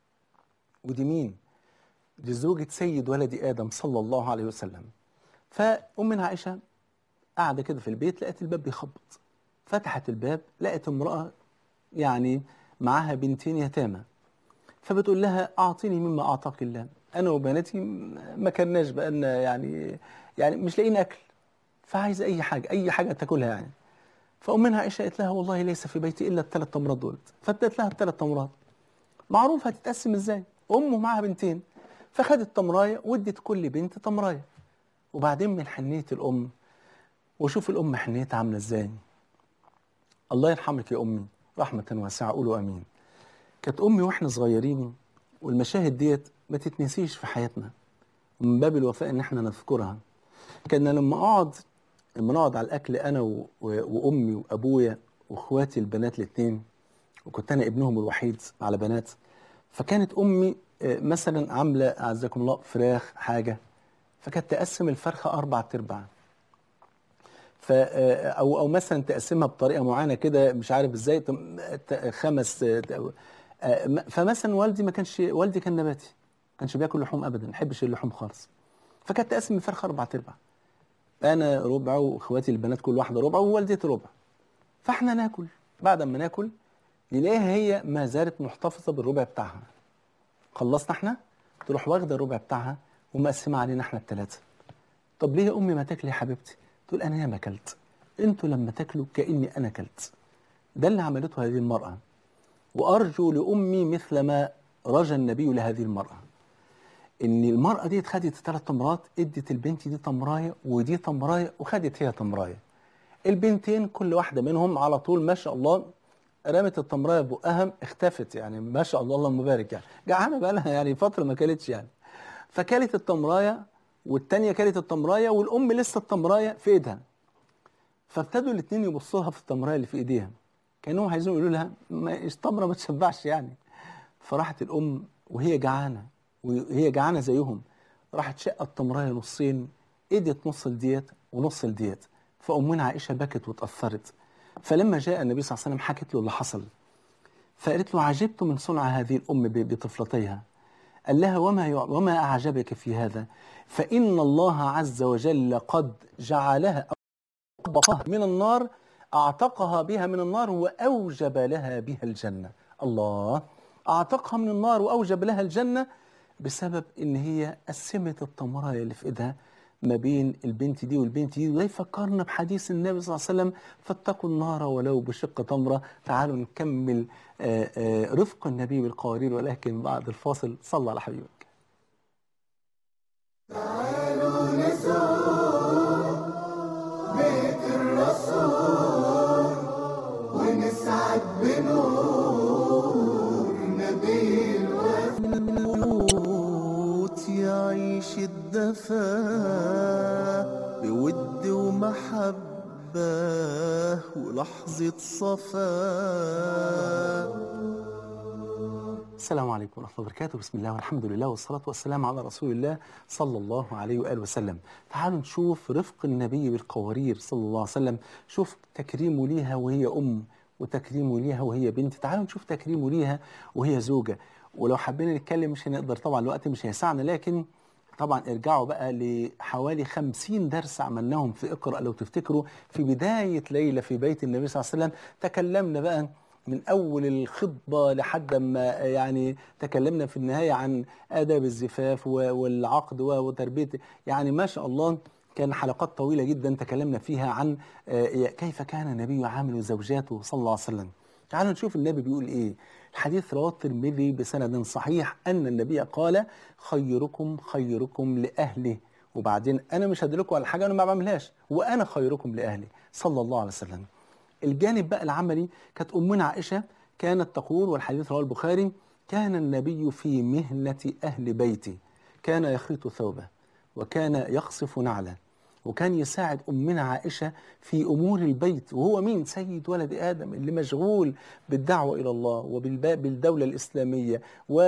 ودي مين؟ دي زوجة سيد ولد آدم صلى الله عليه وسلم. فأمنا عائشة قاعدة كده في البيت، لقت الباب بيخبط، فتحت الباب لقت امرأة يعني معاها بنتين يتامى، فبتقول لها: أعطيني مما أعطاك الله، أنا وبناتي ما كناش بقالنا يعني يعني مش لاقيين أكل، فعايزة أي حاجة أي حاجة تاكلها يعني. فأمنا عائشة قالت لها: والله ليس في بيتي إلا الثلاث تمرات دولت. فادت لها الثلاث تمرات، معروف هتتقسم إزاي، أمه معاها بنتين، فخدت تمراية وادت كل بنت تمراية. وبعدين من حنية الأم، وشوف الأم حنيتها عاملة إزاي، الله يرحمك يا أمي رحمة واسعة، قولوا أمين. كانت أمي وإحنا صغيرين، والمشاهد ديت ما تتنسيش في حياتنا، ومن باب الوفاء إن إحنا نذكرها. كان لما أقعد لما نقعد على الأكل أنا و... و... وأمي وأبويا وإخواتي البنات الاثنين، وكنت أنا ابنهم الوحيد على بنات، فكانت أمي آه، مثلا عاملة أعزكم الله فراخ حاجة، فكانت تقسم الفرخة أربع تربع، ف او او مثلا تقسمها بطريقه معينه كده مش عارف ازاي، تم- ت- خمس ت- آه، م- فمثلا والدي ما كانش والدي كان نباتي، ما كانش بياكل لحوم ابدا، ما يحبش اللحوم خالص. فكانت تقسم الفرخه اربع ارباع، انا ربع واخواتي البنات كل واحده ربع ووالدتي ربع. فاحنا ناكل، بعد ما ناكل نلاقيها هي ما زالت محتفظه بالربع بتاعها. خلصنا احنا تروح واخده الربع بتاعها ومقسمة علينا احنا الثلاثة. طب ليه يا أمي ما تاكلي يا حبيبتي؟ تقول أنا ياما أكلت، أنتوا لما تاكلوا كأني أنا أكلت. ده اللي عملته هذه المرأة، وأرجو لأمي مثل ما رجى النبي لهذه المرأة. إن المرأة دي خدت ثلاث تمرات، ادت البنت دي تمراية ودي تمراية وخدت هي تمراية. البنتين كل واحدة منهم على طول ما شاء الله رمت التمراية بقها اختفت، يعني ما شاء الله اللهم بارك، يعني جعانة بقى لها يعني فترة ما كلتش يعني. فكلت التمراية والتانية كلت التمراية والأم لسه التمراية في إيدها. فابتدوا الاثنين يبصوا لها في التمراية اللي في إيديها، كأنهم عايزين يقولوا لها ما التمرة ما تشبعش يعني. فراحت الأم وهي جعانة وهي جعانة زيهم، راحت شقة التمراية نصين، ادت نص لديت ونص لديت. فأمنا عائشة بكت واتأثرت. فلما جاء النبي صلى الله عليه وسلم حكت له اللي حصل، فقالت له عجبت من صنع هذه الأم بطفلتيها. قال لها وما يع- وما أعجبك في هذا؟ فإن الله عز وجل قد جعلها أطبقها من النار، أعتقها بها من النار وأوجب لها بها الجنة. الله، أعتقها من النار وأوجب لها الجنة بسبب إن هي قسمت التمراية اللي في إيدها ما بين البنت دي والبنت دي. وده يفكرنا بحديث النبي صلى الله عليه وسلم فاتقوا النار ولو بشق تمرة. تعالوا نكمل آه، آه، رفق النبي بالقوارير، ولكن بعد الفاصل. صلى على حبيبك. تعالوا نزور بيت الرسول ونسعد بنور نبي الوفا، البيوت يعيش الدفا بود ومحبة ولحظة صفا. السلام عليكم ورحمة الله وبركاته. بسم الله والحمد لله والصلاة والسلام على رسول الله صلى الله عليه وآله وسلم. تعالوا نشوف رفق النبي بالقوارير صلى الله عليه وسلم. شوف تكريمه ليها وهي أم، وتكريمه ليها وهي بنت. تعالوا نشوف تكريمه ليها وهي زوجة. ولو حبينا نتكلم مش هنقدر طبعا، الوقت مش هيسعنا، لكن طبعا ارجعوا بقى لحوالي خمسين درس عملناهم في اقرأ لو تفتكروا في بداية ليلة في بيت النبي صلى الله عليه وسلم. تكلمنا بقى من أول الخطبة لحد ما يعني تكلمنا في النهاية عن آداب الزفاف و- والعقد و- وتربية، يعني ما شاء الله كان حلقات طويلة جدا تكلمنا فيها عن آه، كيف كان النبي يعامل زوجاته صلى الله عليه وسلم. تعالوا نشوف النبي بيقول إيه. الحديث رواه الترمذي بسند صحيح أن النبي قال خيركم خيركم لأهله. وبعدين أنا مش هدلكم على حاجة أنا ما بعملهاش، وأنا خيركم لأهلي صلى الله عليه وسلم. الجانب بقى العملي، كانت أمنا عائشة كانت تقول، والحديث رواه البخاري: كان النبي في مهنة أهل بيته، كان يخيط ثوبه وكان يخصف نعله، وكان يساعد أمنا عائشة في أمور البيت. وهو مين؟ سيد ولد آدم اللي مشغول بالدعوة إلى الله وبالدولة الإسلامية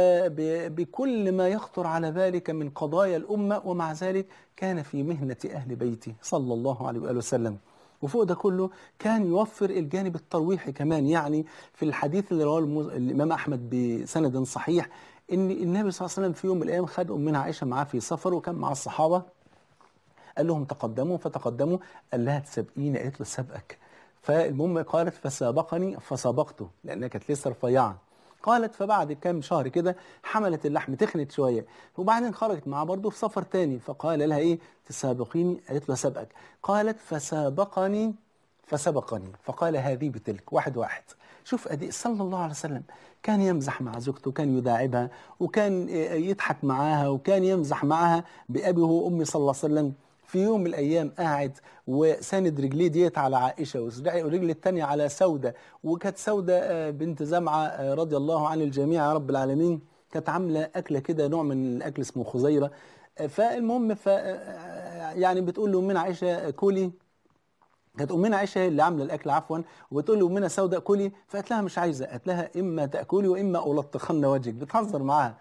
وبكل ما يخطر على ذلك من قضايا الأمة، ومع ذلك كان في مهنة أهل بيته صلى الله عليه وآله وسلم. وفوق ده كله كان يوفر الجانب الترويحي كمان. يعني في الحديث اللي رواه المز... الإمام أحمد بسند صحيح إن النبي صلى الله عليه وسلم في يوم من الأيام خد أمنا عائشة معاه في سفر وكان مع الصحابة، قال لهم تقدموا فتقدموا، قال لها تسابقيني؟ قالت له سابقك. فالمهم قالت فسابقني فسابقته لأنها كانت لسه رفيعة. قالت فبعد كام شهر كده حملت اللحم تخنت شوية، وبعدين خرجت معاه برضه في سفر تاني، فقال لها ايه تسابقيني؟ قالت له سابقك. قالت فسابقني فسبقني، فقال هذه بتلك، واحد واحد. شوف أدي صلى الله عليه وسلم كان يمزح مع زوجته وكان يداعبها وكان يضحك معاها وكان يمزح معاها بأبي وأمي صلى الله عليه وسلم. في يوم من الأيام قاعد وساند رجليه ديت على عائشة ورجل التانية على سودة، وكانت سودة آه، بنت زمعة آه، رضي الله عن الجميع يا رب العالمين، كانت عاملة أكلة كده نوع من الأكل اسمه خزيرة. آه، فالمهم ف آه، يعني بتقول له من عائشة كلي، كانت امنا عائشه هي اللي عامله الاكل عفوا، وبتقول لامنا سوداء كلي، فقالت لها مش عايزه، قالت لها اما تاكلي واما الطخن وجهك، بتهزر معاها.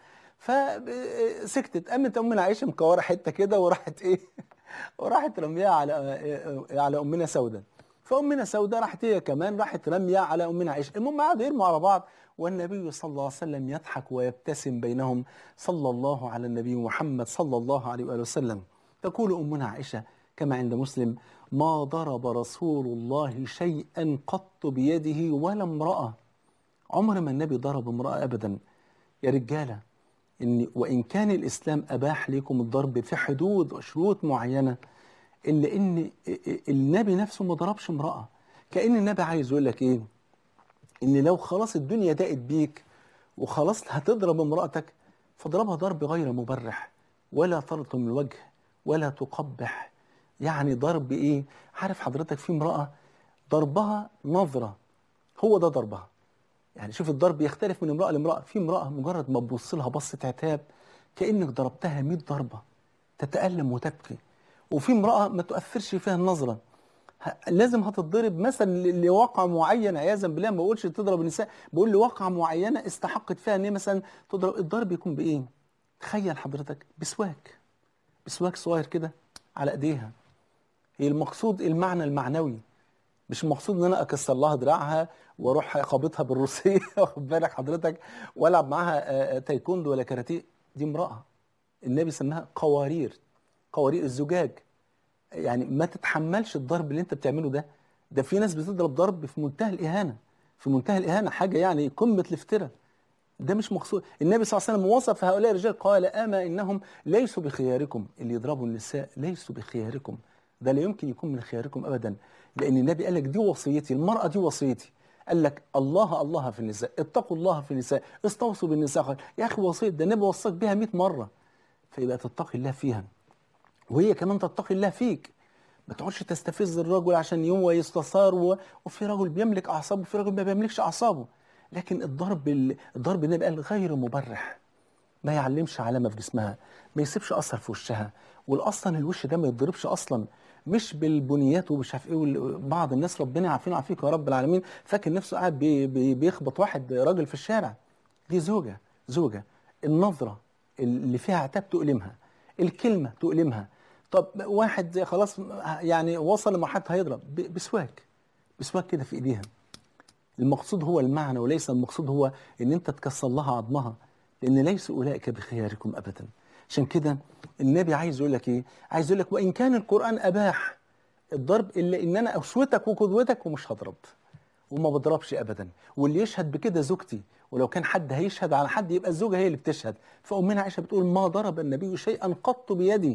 فسكتت، قامت امنا عائشه مكوره حته كده وراحت ايه وراحت رميها على على امنا سوداء. فامنا سوداء راحت هي كمان راحت رميها على امنا عائشه. المهم قعدوا يرموا على بعض، والنبي صلى الله عليه وسلم يضحك ويبتسم بينهم صلى الله على النبي محمد صلى الله عليه واله وسلم. تقول امنا عائشه كما عند مسلم: ما ضرب رسول الله شيئا قط بيده ولا امرأة. عمر ما النبي ضرب امرأة أبدا. يا رجالة ان وان كان الاسلام اباح لكم الضرب في حدود وشروط معينه، الا ان النبي نفسه ما ضربش امراه. كأن النبي عايز يقول لك ايه؟ ان لو خلاص الدنيا ضاقت بيك وخلاص هتضرب امرأتك، فاضربها ضرب غير مبرح، ولا تلطم الوجه ولا تقبح. يعني ضرب ايه؟ عارف حضرتك في امرأة ضربها نظرة، هو ده ضربها. يعني شوف الضرب يختلف من امرأة لامرأة. في امرأة مجرد ما تبص لها بصة عتاب كأنك ضربتها مية ضربة، تتألم وتبكي. وفي امرأة ما تؤثرش فيها النظرة، ه- لازم هتتضرب مثلا ل- لواقع معين، عياذا بالله. ما بقولش تضرب النساء، بقول لواقع معينه استحقت فيها ان هي مثلا تضرب. الضرب يكون بايه؟ تخيل حضرتك بسواك، بسواك صغير كده على ايديها. هي المقصود المعنى المعنوي، مش المقصود ان انا اكسر لها دراعها واروح خابطها بالروسيه واخد بالك حضرتك، والعب معاها آه، آه، تايكوندو ولا كاراتيه. دي امراه النبي سماها قوارير، قوارير الزجاج. يعني ما تتحملش الضرب اللي انت بتعمله ده. ده في ناس بتضرب ضرب في منتهى الإهانة، في منتهى الإهانة، حاجة يعني قمة الافتراء. ده مش مقصود. النبي صلى الله عليه وسلم وصف هؤلاء الرجال قال أما إنهم ليسوا بخياركم. اللي يضربوا النساء ليسوا بخياركم، ده لا يمكن يكون من خياركم أبدا. لأن النبي قال لك دي وصيتي، المرأة دي وصيتي. قال لك الله الله في النساء، اتقوا الله في النساء، استوصوا بالنساء خير. يا أخي وصية، ده النبي وصاك بها مئة مرة. فيبقى تتقي الله فيها، وهي كمان تتقي الله فيك. ما تقعدش تستفز الرجل عشان هو يستثار و... وفي رجل بيملك اعصابه وفي رجل ما بيملكش اعصابه. لكن الضرب ال... الضرب النبي قال غير مبرح، ما يعلمش علامه في جسمها، ما يسيبش اثر في وشها. والاصلا الوش ده ما يتضربش اصلا، مش بالبنيات ومش عارف ايه. وال- بعض الناس ربنا يعافينا ويعافيك يا رب العالمين فاكر نفسه قاعد بي... بي... بيخبط واحد راجل في الشارع. دي زوجه، زوجه. النظره اللي فيها عتاب تؤلمها، الكلمه تؤلمها. طب واحد زي خلاص يعني وصل لمرحله هيضرب ب- بسواك، بسواك كده في ايديها. المقصود هو المعنى، وليس المقصود هو ان انت تكسر لها عظمها، لان ليس اولئك بخياركم ابدا. عشان كده النبي عايز يقول لك ايه؟ عايز يقول لك وان كان القران اباح الضرب، الا ان انا اسوتك وقدوتك ومش هضرب، وما بضربش ابدا. واللي يشهد بكده زوجتي، ولو كان حد هيشهد على حد يبقى الزوجه هي اللي بتشهد. فامنا عائشه بتقول ما ضرب النبي شيئا قط بيدي.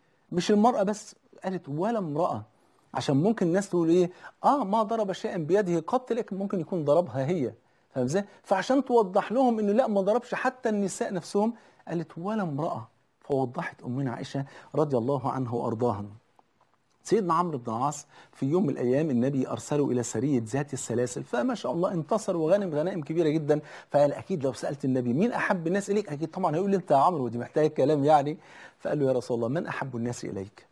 مش المرأة بس، قالت ولا امرأة. عشان ممكن الناس تقول ايه؟ اه ما ضرب شيئا بيده قط، لكن ممكن يكون ضربها هي. فاهم ازاي؟ فعشان توضح لهم انه لا ما ضربش حتى النساء نفسهم، قالت ولا امرأة. فوضحت امنا عائشة رضي الله عنها وارضاها. سيدنا عمرو بن العاص في يوم من الايام النبي ارسله الى سريه ذات السلاسل، فما شاء الله انتصر وغنم غنائم كبيره جدا. فقال اكيد لو سالت النبي مين احب الناس اليك، اكيد طبعا هيقول لي انت يا عمرو، ودي محتاجه كلام يعني. فقال له يا رسول الله من احب الناس اليك؟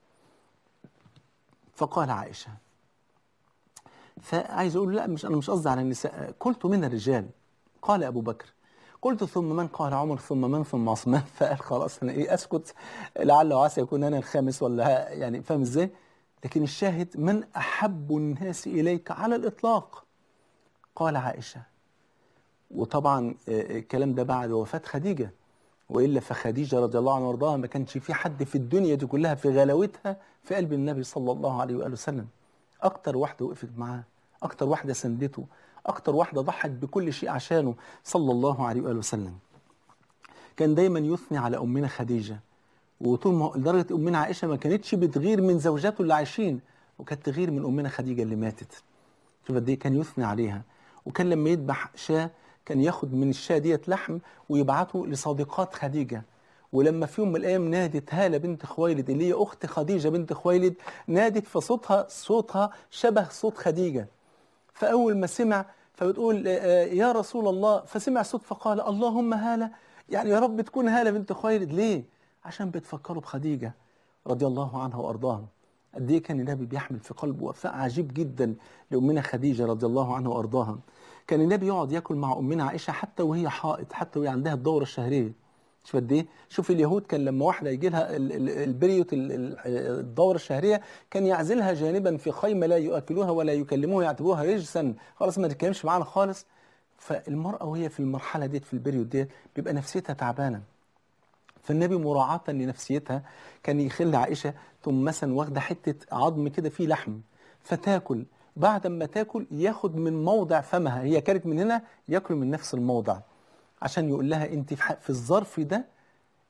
فقال عائشه. فعايز اقول لا، مش انا مش قصدي على النساء، قلت من الرجال. قال ابو بكر. قلت ثم من؟ قال عمر. ثم من؟ ثم عثمان. فقال خلاص انا ايه اسكت، لعل وعسى يكون انا الخامس ولا ها- يعني فاهم ازاي. لكن الشاهد من احب الناس اليك على الاطلاق؟ قال عائشه. وطبعا آه، الكلام ده بعد وفاه خديجه، والا فخديجه رضي الله عنها وارضاها ما كانش في حد في الدنيا دي كلها في غلاوتها في قلب النبي صلى الله عليه واله وسلم. اكتر واحده وقفت معاه، اكتر واحده سندته، اكتر واحده ضحت بكل شيء عشانه صلى الله عليه واله وسلم. كان دايما يثني على امنا خديجه، وطول ما لدرجه امنا عائشه ما كانتش بتغير من زوجاته اللي عايشين، وكانت تغير من امنا خديجه اللي ماتت. شوف قد ايه كان يثني عليها. وكان لما يذبح شاه كان ياخد من الشاه ديت لحم ويبعته لصديقات خديجه. ولما في يوم من الايام نادت هاله بنت خويلد اللي هي اخت خديجه بنت خويلد، نادت فصوتها صوتها شبه صوت خديجه. فاول ما سمع فبتقول آه، آه، يا رسول الله، فسمع صوت فقال اللهم هاله، يعني يا رب تكون هاله بنت خويلد. ليه؟ عشان بتفكروا بخديجه رضي الله عنها وارضاها. قد ايه كان النبي بيحمل في قلبه وفاء عجيب جدا لامنا خديجه رضي الله عنها وارضاها. كان النبي يقعد ياكل مع امنا عائشه حتى وهي حائض، حتى وهي عندها الدوره الشهريه. شوف قد ايه. شوف اليهود كان لما واحده يجي لها ال- ال- البريوت ال- ال- الدوره الشهريه كان يعزلها جانبا في خيمه لا يؤكلوها ولا يكلموها، يعتبروها رجسا، خلاص ما تتكلمش معانا خالص. فالمراه وهي في المرحله ديت في البريود ديت بيبقى نفسيتها تعبانه. فالنبي مراعاة لنفسيتها كان يخلي عائشة تقوم مثلا واخدة حتة عظم كده فيه لحم فتاكل. بعد ما تاكل ياخد من موضع فمها، هي كانت من هنا، ياكل من نفس الموضع، عشان يقول لها انت في ح- في الظرف ده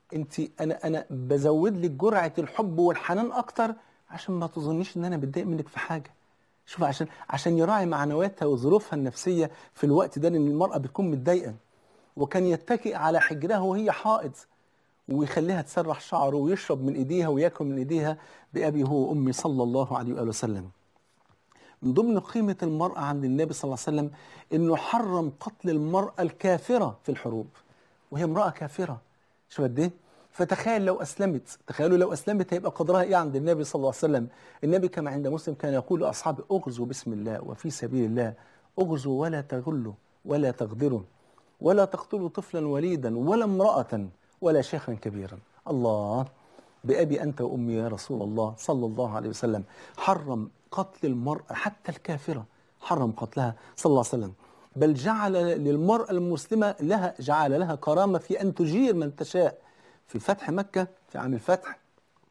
انت انا انا بزود لك جرعه الحب والحنان اكتر عشان ما تظنيش ان انا متضايق منك في حاجه. شوف، عشان عشان يراعي معنوياتها وظروفها النفسيه في الوقت ده، لان المراه بتكون متضايقه. وكان يتكئ على حجرها وهي حائض، ويخليها تسرح شعره ويشرب من ايديها وياكل من ايديها بأبي هو وامي صلى الله عليه واله وسلم. من ضمن قيمة المرأة عند النبي صلى الله عليه وسلم انه حرم قتل المرأة الكافرة في الحروب، وهي امرأة كافرة. شو قد ايه؟ فتخيل لو اسلمت، تخيلوا لو اسلمت هيبقى قدرها ايه عند النبي صلى الله عليه وسلم. النبي كما عند مسلم كان يقول لاصحابه: اغزوا بسم الله وفي سبيل الله، اغزوا ولا تغلوا ولا تغدروا ولا تقتلوا طفلا وليدا ولا امرأة ولا شيخا كبيرا. الله، بأبي أنت وأمي يا رسول الله صلى الله عليه وسلم، حرم قتل المرأة حتى الكافرة، حرم قتلها صلى الله عليه وسلم. بل جعل للمرأة المسلمة لها جعل لها كرامة في أن تجير من تشاء. في فتح مكة في عام الفتح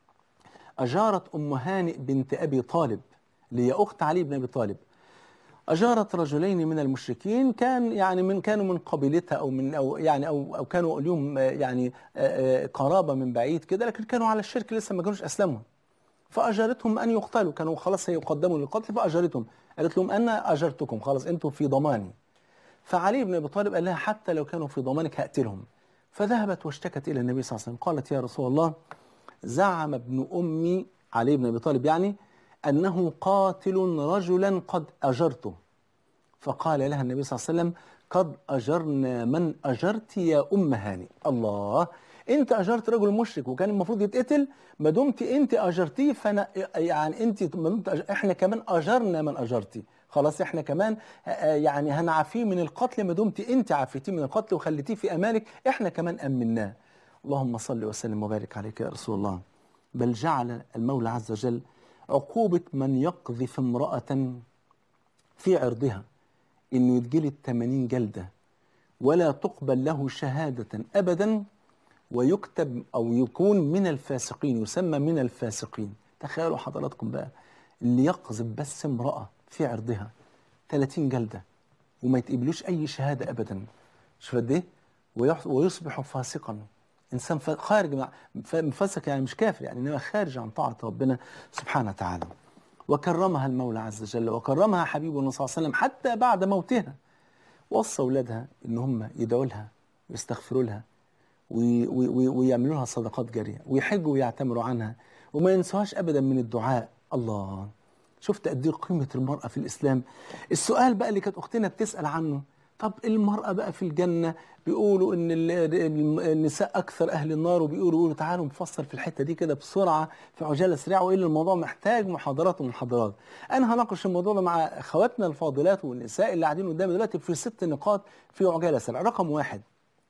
أجارت أم هانئ بنت أبي طالب، اللي هي أخت علي بن أبي طالب، أجارت رجلين من المشركين، كان يعني من كانوا من قبيلتها أو من أو يعني أو أو كانوا اليوم يعني قرابة من بعيد كده، لكن كانوا على الشرك لسه ما كانوش أسلموا. فأجارتهم أن يقتلوا، كانوا خلاص هيقدموا للقتل، فأجارتهم، قالت لهم أنا أجرتكم، خلاص أنتم في ضماني. فعلي بن أبي طالب قال لها: حتى لو كانوا في ضمانك هقتلهم. فذهبت واشتكت إلى النبي صلى الله عليه وسلم، قالت: يا رسول الله، زعم ابن أمي علي بن أبي طالب يعني أنه قاتل رجلا قد أجرته. فقال لها النبي صلى الله عليه وسلم: قد أجرنا من أجرت يا أم هانئ. الله، أنت أجرت رجل مشرك وكان المفروض يتقتل، ما دمت أنت أجرتيه فأنا يعني أنت ما دمت أج... إحنا كمان أجرنا من أجرتي، خلاص إحنا كمان يعني هنعافيه من القتل، ما دمت أنت عافيتيه من القتل وخليتيه في أمانك، إحنا كمان أمناه. اللهم صل وسلم وبارك عليك يا رسول الله. بل جعل المولى عز وجل عقوبة من يقذف امرأة في عرضها إنه يتجلد ثمانين جلدة، ولا تقبل له شهادة أبدا، ويكتب أو يكون من الفاسقين، يسمى من الفاسقين. تخيلوا حضراتكم بقى اللي يقذف بس امرأة في عرضها ثلاثين جلدة وما يتقبلوش أي شهادة أبدا. شوف قد إيه؟ ويصبح فاسقا، إنسان خارج فاسق، يعني مش كافر يعني، إنما خارج عن طاعة ربنا سبحانه وتعالى. وكرمها المولى عز وجل وكرمها حبيبه صلى الله عليه وسلم حتى بعد موتها. وصى أولادها إن هم يدعوا لها ويستغفروا لها ويعملوا لها صدقات جارية ويحجوا ويعتمروا عنها وما ينسوهاش أبدا من الدعاء. الله، شفت قد ايه قيمة المرأة في الإسلام. السؤال بقى اللي كانت أختنا بتسأل عنه: طب المرأة بقى في الجنة بيقولوا إن النساء أكثر أهل النار، وبيقولوا بيقولوا تعالوا نفصل في الحتة دي كده بسرعة في عجالة سريعة، وإلا الموضوع محتاج محاضرات ومحاضرات. أنا هناقش الموضوع ده مع أخواتنا الفاضلات والنساء اللي قاعدين قدامي دلوقتي في ست نقاط في عجالة سريعة. رقم واحد: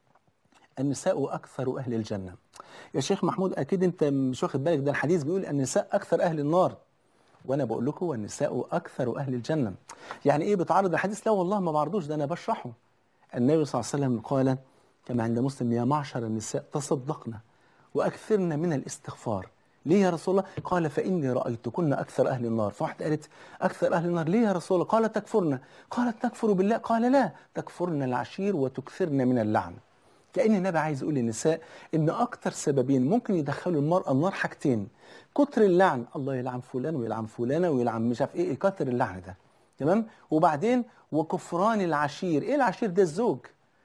النساء أكثر أهل الجنة. يا شيخ محمود أكيد أنت مش واخد بالك، ده الحديث بيقول النساء أكثر أهل النار، وانا بقول لكم والنساء اكثر اهل الجنه. يعني ايه بتعرض الحديث؟ لا والله ما بعرضوش، ده انا بشرحه. النبي صلى الله عليه وسلم قال كما عند مسلم: يا معشر النساء تصدقن واكثرن من الاستغفار. ليه يا رسول الله؟ قال: فاني رايتكن اكثر اهل النار. فواحده قالت: اكثر اهل النار ليه يا رسول الله؟ قال: تكفرن. قالت: تكفر بالله؟ قال: لا، تكفرن العشير وتكثرن من اللعن. كأن النبي عايز يقول للنساء إن أكتر سببين ممكن يدخلوا المرأة النار حاجتين: كتر اللعن، الله يلعن فلان ويلعن فلانة ويلعن مش عارف إيه، كتر اللعن ده، تمام؟ وبعدين وكفران العشير. إيه العشير ده؟ الزوج.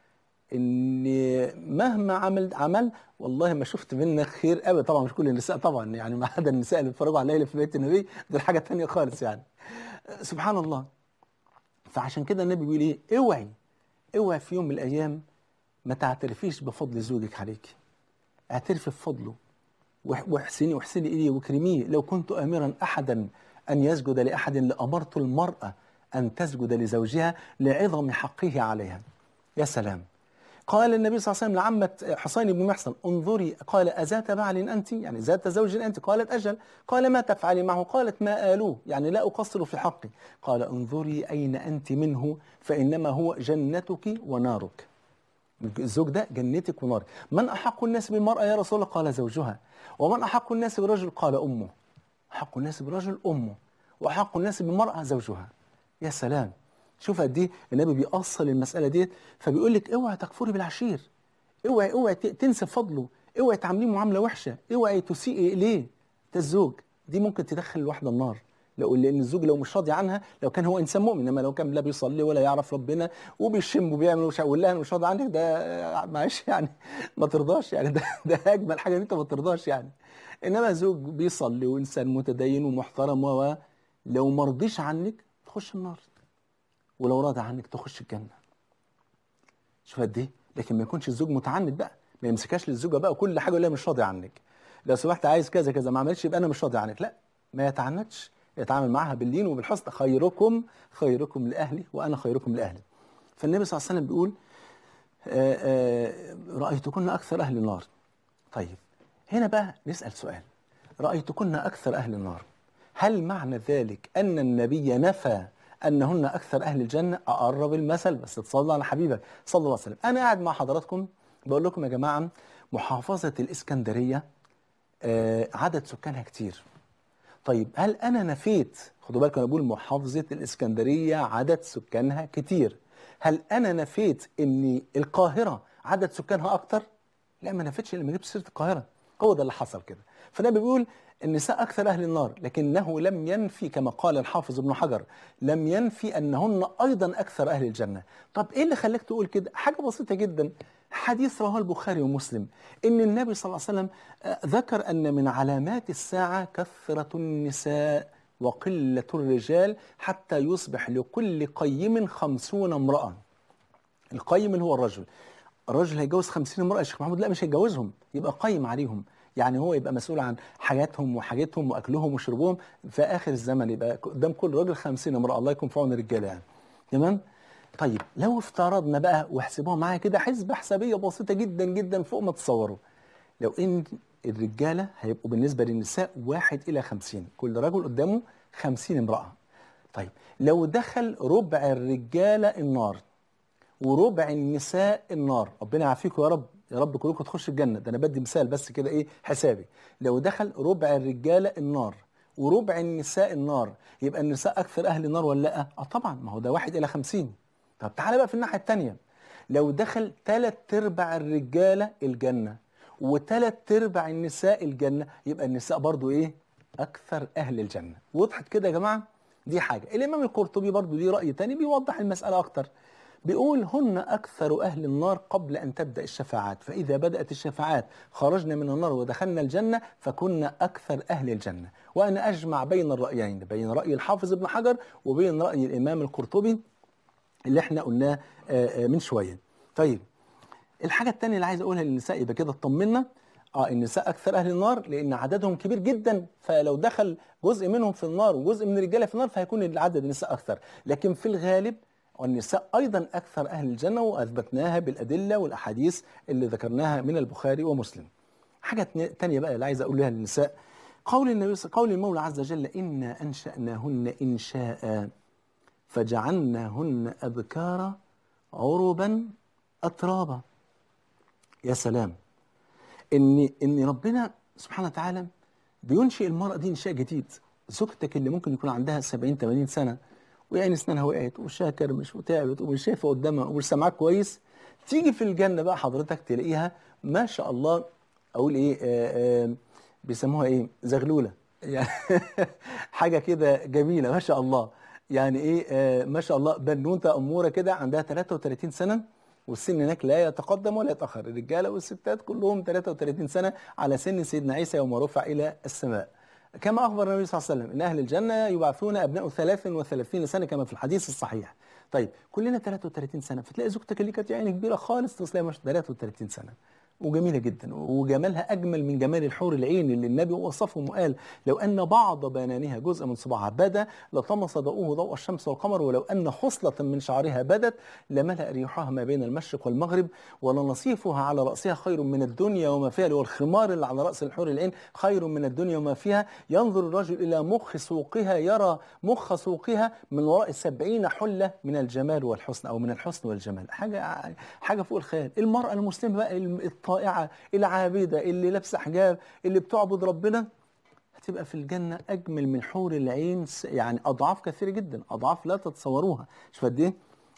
إن مهما عمل عمل والله ما شفت منك خير أبدا. طبعا مش كل النساء طبعا، يعني ما عدا النساء اللي بيتفرجوا على ليلة في بيت النبي، دول حاجة تانية خالص يعني. سبحان الله. فعشان كده النبي بيقول إيه؟ اوعي اوعي في يوم من الأيام ما تعترفيش بفضل زوجك عليك، اعترفي بفضله واحسني واحسني إليه واكرميه. لو كنت آمرا أحدا أن يسجد لأحد لأمرت المرأة أن تسجد لزوجها لعظم حقه عليها. يا سلام. قال النبي صلى الله عليه وسلم لعمة حصين بن محصن: انظري، قال: أذات بعل أنت؟ يعني ذات زوج أنت؟ قالت: أجل. قال: ما تفعلي معه؟ قالت: ما آلوه، يعني لا أقصر في حقي. قال: انظري أين أنت منه، فإنما هو جنتك ونارك. الزوج ده جنتك ونارك. من أحق الناس بالمرأة يا رسول الله؟ قال: زوجها. ومن أحق الناس بالرجل؟ قال: أمه. أحق الناس بالرجل أمه، وأحق الناس بالمرأة زوجها. يا سلام. شوف قد ايه النبي بيأصل المسألة ديت. فبيقول لك اوعى تكفري بالعشير، اوعى اوعى تنسى فضله، اوعي تعامليه معامله وحشه، اوعي تسيئي اليه. ده الزوج، دي ممكن تدخل الواحده النار. لو لان الزوج لو مش راضي عنها، لو كان هو انسان مؤمن، انما لو كان لا بيصلي ولا يعرف ربنا وبيشم وبيعمل وش ويقول لها انا مش راضي عنك، ده معلش يعني ما ترضاش يعني. ده ده اجمل حاجه ان انت ما ترضاش يعني. انما زوج بيصلي وانسان متدين ومحترم و لو ما رضيش عنك تخش النار، ولو راضي عنك تخش الجنه. شوف قد ايه. لكن ما يكونش الزوج متعند بقى، ما يمسكهاش للزوجه بقى وكل حاجه يقول لها مش راضي عنك، لو سمحت عايز كذا كذا ما عملتش يبقى انا مش راضي عنك. لا، ما يتعنتش، يتعامل معها باللين وبالحسن. خيركم خيركم لاهلي وانا خيركم لاهلي. فالنبي صلى الله عليه وسلم بيقول آآ آآ رايتكن اكثر اهل النار. طيب هنا بقى نسال سؤال، رايتكن اكثر اهل النار، هل معنى ذلك ان النبي نفى انهن اكثر اهل الجنه؟ اقرب المثل بس تصلي على حبيبك صلى الله عليه وسلم. انا قاعد مع حضراتكم بقول لكم يا جماعه، محافظه الاسكندريه آه عدد سكانها كتير. طيب هل انا نفيت، خدوا بالكم انا بقول محافظه الاسكندريه عدد سكانها كتير، هل انا نفيت ان القاهره عدد سكانها اكتر؟ لا، ما نفيتش لما جبت سيره القاهره، هو ده اللي حصل كده. فالنبي بيقول النساء اكثر اهل النار، لكنه لم ينفي كما قال الحافظ ابن حجر، لم ينفي انهن ايضا اكثر اهل الجنه. طب ايه اللي خلاك تقول كده؟ حاجه بسيطه جدا، حديث رواه البخاري ومسلم ان النبي صلى الله عليه وسلم ذكر ان من علامات الساعه كثره النساء وقله الرجال حتى يصبح لكل قيم خمسون امراه. القيم اللي هو الرجل، الراجل هيتجوز خمسين امرأة يا شيخ محمود؟ لا، مش هيتجوزهم، يبقى قايم عليهم، يعني هو يبقى مسؤول عن حاجاتهم وحاجتهم واكلهم وشربهم. في اخر الزمن يبقى قدام كل راجل خمسين امرأة، الله يكون في عون الرجاله يعني. تمام؟ طيب لو افترضنا بقى واحسبوها معايا كده حسبة حسابية بسيطة جدا جدا فوق ما تتصوروا، لو ان الرجالة هيبقوا بالنسبة للنساء واحد إلى خمسين، كل رجل قدامه خمسين امرأة. طيب لو دخل ربع الرجالة النار وربع النساء النار، ربنا يعافيكم يا رب، يا رب كلكم تخشوا الجنه، ده انا بدي مثال بس كده ايه حسابي. لو دخل ربع الرجاله النار وربع النساء النار، يبقى النساء اكثر اهل النار ولا لا؟ اه طبعا، ما هو ده واحد الى خمسين. طب تعالى بقى في الناحيه الثانيه، لو دخل ثلاث ارباع الرجاله الجنه وثلاث ارباع النساء الجنه، يبقى النساء برضو ايه؟ اكثر اهل الجنه. وضحت كده يا جماعه؟ دي حاجه. الامام القرطبي برضو ليه راي ثاني بيوضح المساله اكتر، بيقول هن أكثر أهل النار قبل أن تبدأ الشفاعات، فإذا بدأت الشفاعات خرجنا من النار ودخلنا الجنة فكنا أكثر أهل الجنة. وأنا أجمع بين الرأيين، بين رأي الحافظ ابن حجر وبين رأي الإمام القرطبي اللي احنا قلناه من شوية. طيب الحاجة الثانية اللي عايز أقولها للنساء يبقى كده اطمنا، اه النساء أكثر أهل النار لأن عددهم كبير جدا، فلو دخل جزء منهم في النار وجزء من الرجالة في النار فهيكون العدد النساء أكثر، لكن في الغالب والنساء أيضا أكثر أهل الجنة، وأثبتناها بالأدلة والأحاديث اللي ذكرناها من البخاري ومسلم. حاجة تانية بقى اللي عايز أقولها للنساء، قول النبي قول المولى عز وجل إنا أنشأناهن إنشاء فجعلناهن أبكارا عربا أترابا. يا سلام، إن إن ربنا سبحانه وتعالى بينشئ المرأة دي إنشاء جديد. زوجتك اللي ممكن يكون عندها سبعين ثمانين سنة ويعني اسنانها وقعت وشها كرمش وتعبت ومش شايفه قدامها ومش سامعاك كويس، تيجي في الجنه بقى حضرتك تلاقيها ما شاء الله، اقول ايه آآ آآ بيسموها ايه، زغلوله يعني حاجه كده جميله ما شاء الله، يعني ايه ما شاء الله، بنوته اموره كده عندها ثلاثة وثلاثين سنه، والسن هناك لا يتقدم ولا يتاخر، الرجاله والستات كلهم ثلاثة وثلاثين سنه على سن سيدنا عيسى يوم رفع الى السماء. كما أخبر النبي صلى الله عليه وسلم إن أهل الجنة يبعثون أبناء ثلاث وثلاثين سنة كما في الحديث الصحيح. طيب كلنا ثلاثة وثلاثين سنة، فتلاقي زوجتك اللي كانت يعني كبيرة خالص تصلي مش ثلاثة وثلاثين سنة وجميلة جدا، وجمالها أجمل من جمال الحور العين اللي النبي وصفهم وقال لو أن بعض بنانها جزء من صباعها بدا لطمس ضوءه ضوء الشمس والقمر، ولو أن خصلة من شعرها بدت لملأ ريحها ما بين المشرق والمغرب، ولنصيفها على رأسها خير من الدنيا وما فيها، والخمار اللي على رأس الحور العين خير من الدنيا وما فيها. ينظر الرجل إلى مخ سوقها يرى مخ سوقها من وراء سبعين حلة من الجمال والحسن أو من الحسن والجمال. حاجة حاجة فوق الخيال. المرأة المسلمة بقى الطائعة العابدة اللي لابسة حجاب اللي بتعبد ربنا هتبقى في الجنة أجمل من حور العين، يعني أضعاف كثيرة جدا، أضعاف لا تتصوروها. شوف قد إيه؟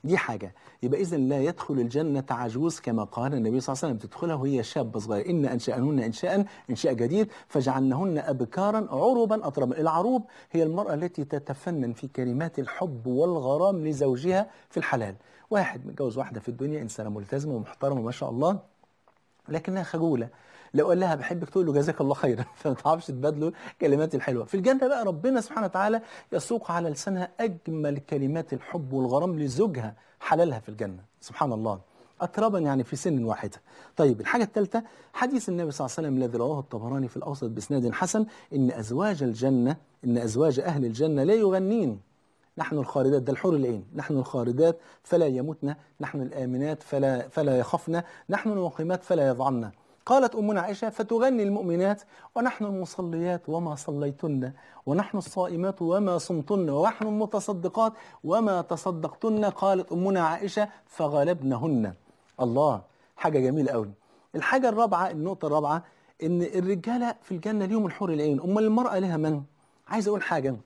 دي حاجة. يبقى إذا لا يدخل الجنة عجوز كما قال النبي صلى الله عليه وسلم، تدخلها وهي شابة صغيرة. إن أنشأنهن إنشاء إنشاء جديد فجعلنهن أبكارا عربا أتربا. العروب هي المرأة التي تتفنن في كلمات الحب والغرام لزوجها في الحلال. واحد متجوز واحدة في الدنيا إنسانة ملتزمة ومحترمة ما شاء الله، لكنها خجولة، لو قال لها بحبك تقول له جزاك الله خيرا، فما تعرفش تبادله كلمات الحلوه. في الجنه بقى ربنا سبحانه وتعالى يسوق على لسانها اجمل كلمات الحب والغرام لزوجها حلالها في الجنه، سبحان الله، اتربا يعني في سن واحده. طيب الحاجه الثالثه حديث النبي صلى الله عليه وسلم الذي رواه الطبراني في الاوسط باسناد حسن، ان ازواج الجنه ان ازواج اهل الجنه لا يغنين. نحن الخالدات، ده الحور العين، نحن الخالدات فلا يموتن، نحن الآمنات فلا فلا يخفن، نحن المقيمات فلا يضعن. قالت أمنا عائشة فتغني المؤمنات ونحن المصليات وما صليتن، ونحن الصائمات وما صمتن، ونحن المتصدقات وما تصدقتن. قالت أمنا عائشة فغلبنهن. الله، حاجة جميلة قوي. الحاجة الرابعة، النقطة الرابعة، إن الرجالة في الجنة ليهم الحور العين، أمال المرأة لها من؟ عايز أقول حاجة،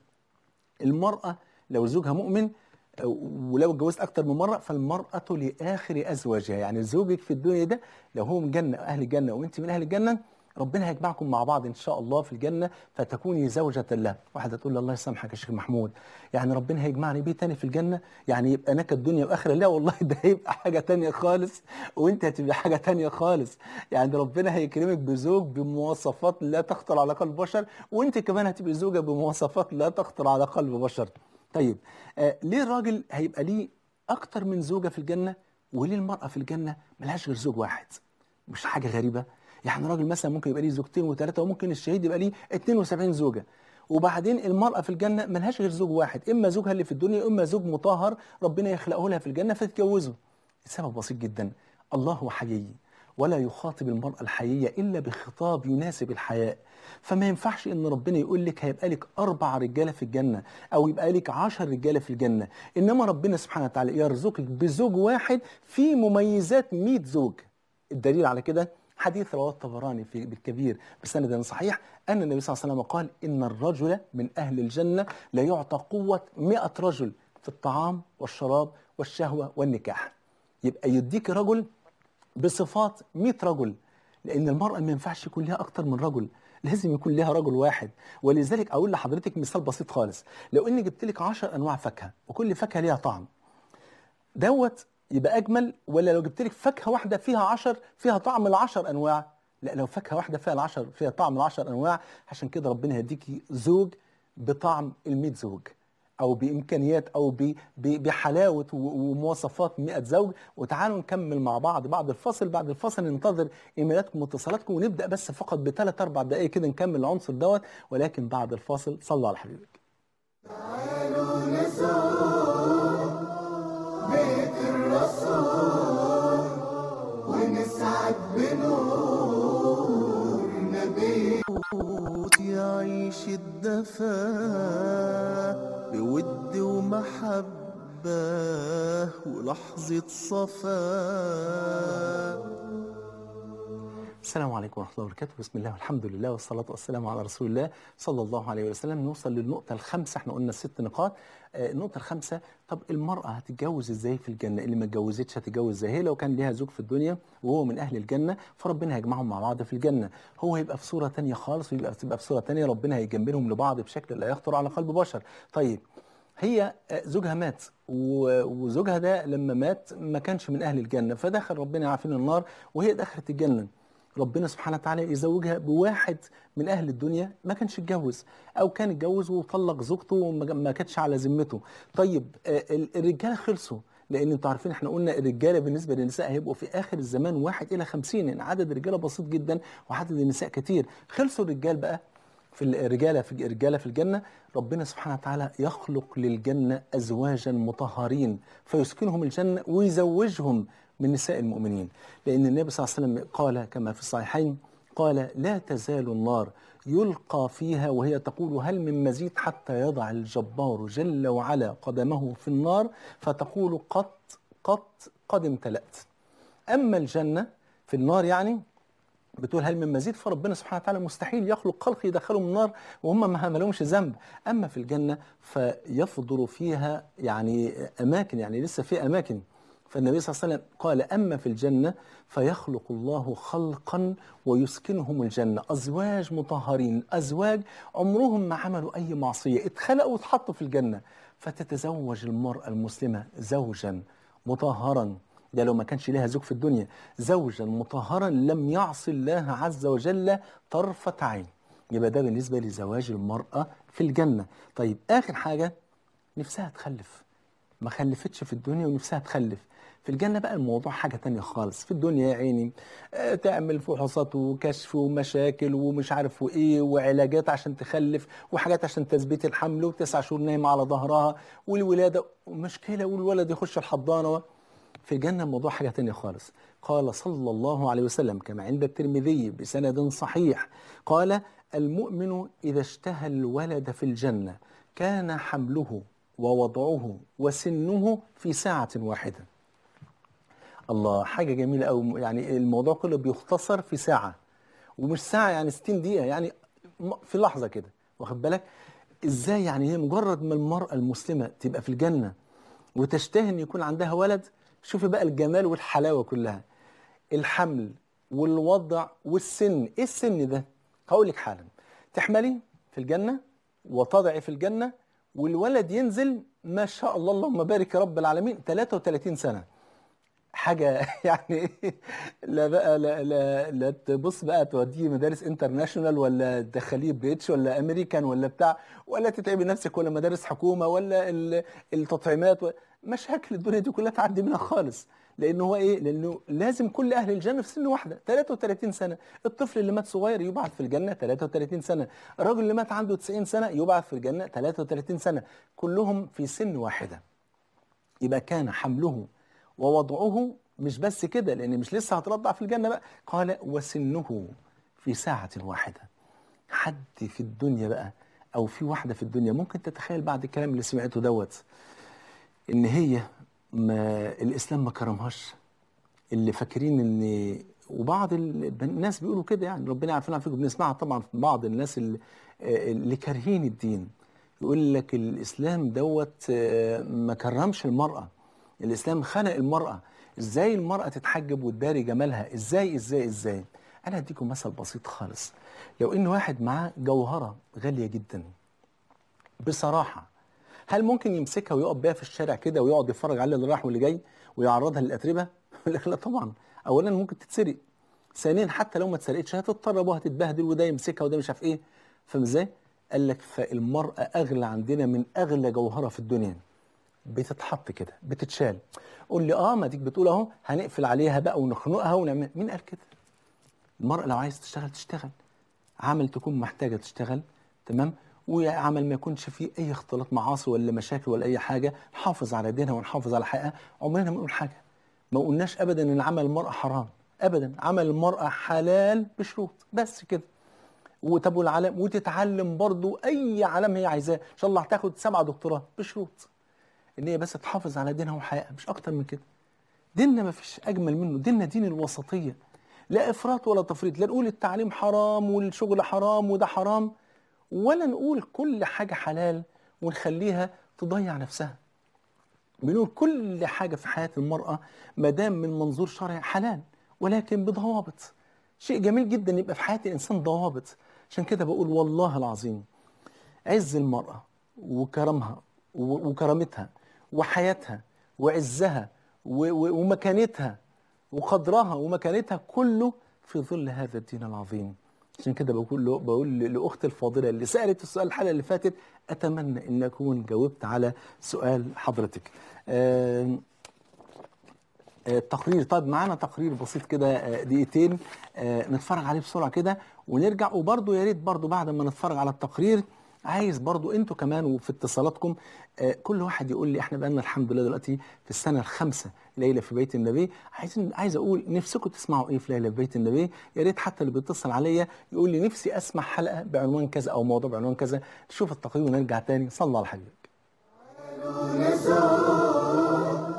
المرأة لو زوجها مؤمن ولو اتجوزت اكتر من مره فالمراه لاخر ازواجها. يعني زوجك في الدنيا ده لو هو من جنه اهل الجنه وانت من اهل الجنه، ربنا هيجمعكم مع بعض ان شاء الله في الجنه فتكوني زوجة له. واحده تقول لي الله يسامحك يا شيخ محمود، يعني ربنا هيجمعني بيه تاني في الجنه، يعني يبقى نكد الدنيا واخره؟ لا والله، ده هيبقى حاجه تانية خالص وانت هتبقى حاجه تانية خالص. يعني ربنا هيكرمك بزوج بمواصفات لا تخطر على قلب بشر، وانت كمان هتبقى زوجه بمواصفات لا تخطر على قلب بشر. طيب آه ليه الراجل هيبقى ليه اكتر من زوجه في الجنه، وليه المراه في الجنه ملهاش غير زوج واحد؟ مش حاجه غريبه؟ يعني راجل مثلا ممكن يبقى ليه زوجتين وثلاثه، وممكن الشهيد يبقى ليه اتنين وسبعين زوجه، وبعدين المراه في الجنه ملهاش غير زوج واحد، اما زوجها اللي في الدنيا اما زوج مطهر ربنا يخلقه لها في الجنه فتتجوزه. السبب بسيط جدا، الله حيي ولا يخاطب المرأة الحيية إلا بخطاب يناسب الحياء. فما ينفعش إن ربنا يقول لك هيبقى لك أربع رجالة في الجنة أو يبقى لك عشر رجالة في الجنة، إنما ربنا سبحانه وتعالى يرزقك بزوج واحد في مميزات مئة زوج. الدليل على كده حديث رواه الطبراني في بالكبير بسند صحيح أن النبي صلى الله عليه وسلم قال إن الرجل من أهل الجنة لا يعطى قوة مئة رجل في الطعام والشراب والشهوة والنكاح. يبقى يديك رجل بصفات مئة رجل، لأن المرأة ما ينفعش يكون لها أكتر من رجل، لازم يكون لها رجل واحد. ولذلك أقول لحضرتك مثال بسيط خالص، لو إني جبت لك عشر أنواع فاكهة وكل فاكهة ليها طعم دوت يبقى أجمل، ولا لو جبت لك فاكهة واحدة فيها عشر فيها طعم العشر أنواع؟ لا، لو فاكهة واحدة فيها العشر فيها طعم العشر أنواع. عشان كده ربنا هيديكي زوج بطعم المئة زوج، أو بإمكانيات أو ب- ب- بحلاوة و- ومواصفات مئة زوج. وتعالوا نكمل مع بعض بعد الفاصل. بعد الفاصل ننتظر إيميلاتكم واتصالاتكم، ونبدأ بس فقط بثلاث أربع دقائق كده نكمل العنصر دوت، ولكن بعد الفاصل صلوا على حبيبك. تعالوا نزور بيت الرسول ونسعد بنور نبي يعيش الدفا بود ومحبة ولحظة صفا. السلام عليكم ورحمة الله وبركاته، بسم الله والحمد لله والصلاة والسلام على رسول الله صلى الله عليه وسلم. نوصل للنقطة الخامسة، احنا قلنا الست نقاط. آه النقطة الخامسة، طب المرأة هتتجوز ازاي في الجنة؟ اللي ما اتجوزتش هتتجوز ازاي؟ هي لو كان ليها زوج في الدنيا وهو من أهل الجنة فربنا هيجمعهم مع بعض في الجنة، هو هيبقى في صورة تانية خالص ويبقى تبقى في صورة تانية، ربنا هيجنبهم لبعض بشكل لا يخطر على قلب بشر. طيب هي آه، زوجها مات و- وزوجها ده لما مات ما كانش من أهل الجنة، فدخل ربنا يعافينا النار وهي دخلت الجنة. ربنا سبحانه وتعالى يزوجها بواحد من أهل الدنيا ما كانش اتجوز، أو كان اتجوز وطلق زوجته وما ما كانتش على ذمته. طيب آه، ال- الرجالة خلصوا، لأن أنتوا عارفين احنا قلنا الرجالة بالنسبة للنساء هيبقوا في آخر الزمان واحد إلى خمسين، يعني عدد الرجالة بسيط جدا وعدد النساء كتير. خلصوا الرجال بقى في الرجالة في الرجالة في الجنة، ربنا سبحانه وتعالى يخلق للجنة أزواجا مطهرين فيسكنهم الجنة ويزوجهم من نساء المؤمنين. لأن النبي صلى الله عليه وسلم قال كما في الصحيحين قال لا تزال النار يلقى فيها وهي تقول هل من مزيد حتى يضع الجبار جل وعلا قدمه في النار فتقول قط قط قد امتلأت. أما الجنة في النار يعني بتقول هل من مزيد؟ فربنا سبحانه وتعالى مستحيل يخلق خلق يدخلهم النار وهم ما لهمش ذنب. اما في الجنه فيفضل فيها يعني اماكن، يعني لسه في اماكن. فالنبي صلى الله عليه وسلم قال اما في الجنه فيخلق الله خلقا ويسكنهم الجنه، ازواج مطهرين، ازواج عمرهم ما عملوا اي معصيه، اتخلقوا واتحطوا في الجنه. فتتزوج المراه المسلمه زوجا مطهرا، ده لو ما كانش ليها زوج في الدنيا، زوجا مطهرا لم يعص الله عز وجل طرفة عين. يبقى ده بالنسبة لزواج المرأة في الجنة. طيب آخر حاجة، نفسها تخلف، ما خلفتش في الدنيا ونفسها تخلف. في الجنة بقى الموضوع حاجة تانية خالص. في الدنيا يا عيني آه، تعمل فحوصات وكشف ومشاكل ومش عارف وايه وعلاجات عشان تخلف وحاجات عشان تثبيت الحمل وتسع شهور نايمة على ظهرها والولادة مشكلة والولد يخش الحضانة. في الجنة الموضوع حاجة تانية خالص. قال صلى الله عليه وسلم كما عند الترمذي بسند صحيح، قال المؤمن إذا اشتهى الولد في الجنة كان حمله ووضعه وسنه في ساعة واحدة. الله، حاجة جميلة أوي. يعني الموضوع كله بيختصر في ساعة، ومش ساعة يعني ستين دقيقة، يعني في لحظة كده، واخد بالك ازاي؟ يعني هي مجرد ما المرأة المسلمة تبقى في الجنة وتشتهي ان يكون عندها ولد، شوفي بقى الجمال والحلاوة كلها، الحمل والوضع والسن. ايه السن ده؟ هقول لك حالا. تحملي في الجنة وتضعي في الجنة والولد ينزل ما شاء الله اللهم بارك يا رب العالمين ثلاثة وثلاثين سنة. حاجة يعني لا بقى لا لا, لا تبص بقى توديه مدارس انترناشونال ولا تدخليه بريتش ولا امريكان ولا بتاع، ولا تتعبي نفسك ولا مدارس حكومة ولا ال- التطعيمات و- مشاكل الدنيا دي كلها تعدي منها خالص. لانه هو ايه؟ لانه لازم كل اهل الجنة في سن واحدة ثلاثة وثلاثين سنة. الطفل اللي مات صغير يبعث في الجنة ثلاثة وثلاثين سنة، الراجل اللي مات عنده تسعين سنة يبعث في الجنة ثلاثة وثلاثين سنة، كلهم في سن واحدة. يبقى كان حمله ووضعه، مش بس كده لان مش لسه هترضع في الجنه بقى، قال وسنه في ساعه واحده. حد في الدنيا بقى او في واحده في الدنيا ممكن تتخيل بعد الكلام اللي سمعته دوت ان هي ما الاسلام ما كرمهاش؟ اللي فاكرين ان، وبعض ال- الناس بيقولوا كده، يعني ربنا يعافينا فيكم، بنسمعها طبعا في بعض الناس اللي, اللي كارهين الدين، يقول لك الاسلام دوت آه، ما كرمش المراه، الاسلام خلق المراه، ازاي المراه تتحجب وتداري جمالها؟ ازاي ازاي ازاي؟ انا اديكم مثل بسيط خالص. لو ان واحد معاه جوهره غاليه جدا، بصراحه هل ممكن يمسكها ويقف بيها في الشارع كده ويقعد يتفرج على اللي رايح واللي جاي ويعرضها للاتربه؟ يقول لك لا طبعا. اولا ممكن تتسرق، ثانيا حتى لو ما اتسرقتش هتضطر ابوها تتبهدل وده يمسكها وده مش عارف ايه. فاهم ازاي؟ قال لك فالمراه اغلى عندنا من اغلى جوهره في الدنيا، بتتحط كده بتتشال. قول لي اه ما ديك بتقول اهو هنقفل عليها بقى ونخنقها ونعمل، مين قال كده؟ المرأة لو عايز تشتغل تشتغل، عمل تكون محتاجة تشتغل، تمام، وعمل ما يكونش فيه أي اختلاط معاصي ولا مشاكل ولا أي حاجة، نحافظ على دينها ونحافظ على حقها. عمرنا ما نقول حاجة، ما قلناش أبدا إن عمل المرأة حرام، أبدا. عمل المرأة حلال بشروط بس كده. وطب والعلم، وتتعلم برضو أي علم هي عايزاه، إن شاء الله هتاخد سبعة دكتوراه بشروط إن هي بس تحافظ على دينها وحقها، مش أكتر من كده. ديننا ما فيش اجمل منه، ديننا دين الوسطيه، لا افراط ولا تفريط. لا نقول التعليم حرام والشغل حرام وده حرام، ولا نقول كل حاجه حلال ونخليها تضيع نفسها. بنقول كل حاجه في حياه المراه ما دام من منظور شرعي حلال، ولكن بضوابط. شيء جميل جدا يبقى في حياه الانسان ضوابط. عشان كده بقول والله العظيم عز المرأة وكرمها و- وكرامتها وحياتها وعزها و- و- ومكانتها وقدرها ومكانتها كله في ظل هذا الدين العظيم. عشان كده بقول له بقول لاختي الفاضله اللي سالت السؤال الحلقه اللي فاتت، اتمنى ان اكون جاوبت على سؤال حضرتك. آم، آه، التقرير، طيب معانا تقرير بسيط كده آه، دقيقتين آه، نتفرج عليه بسرعه كده ونرجع. وبرضه يا ريت برضه بعد ما نتفرج على التقرير عايز برضه انتوا كمان وفي اتصالاتكم آه، كل واحد يقول لي، احنا بقالنا الحمد لله دلوقتي في السنه الخامسه ليله في بيت النبي، عايزين عايز اقول نفسكم تسمعوا ايه في ليله في بيت النبي؟ يا ريت حتى اللي بيتصل عليا يقول لي نفسي اسمع حلقه بعنوان كذا او موضوع بعنوان كذا. نشوف التقرير ونرجع تاني. صلى الله على حبيبك.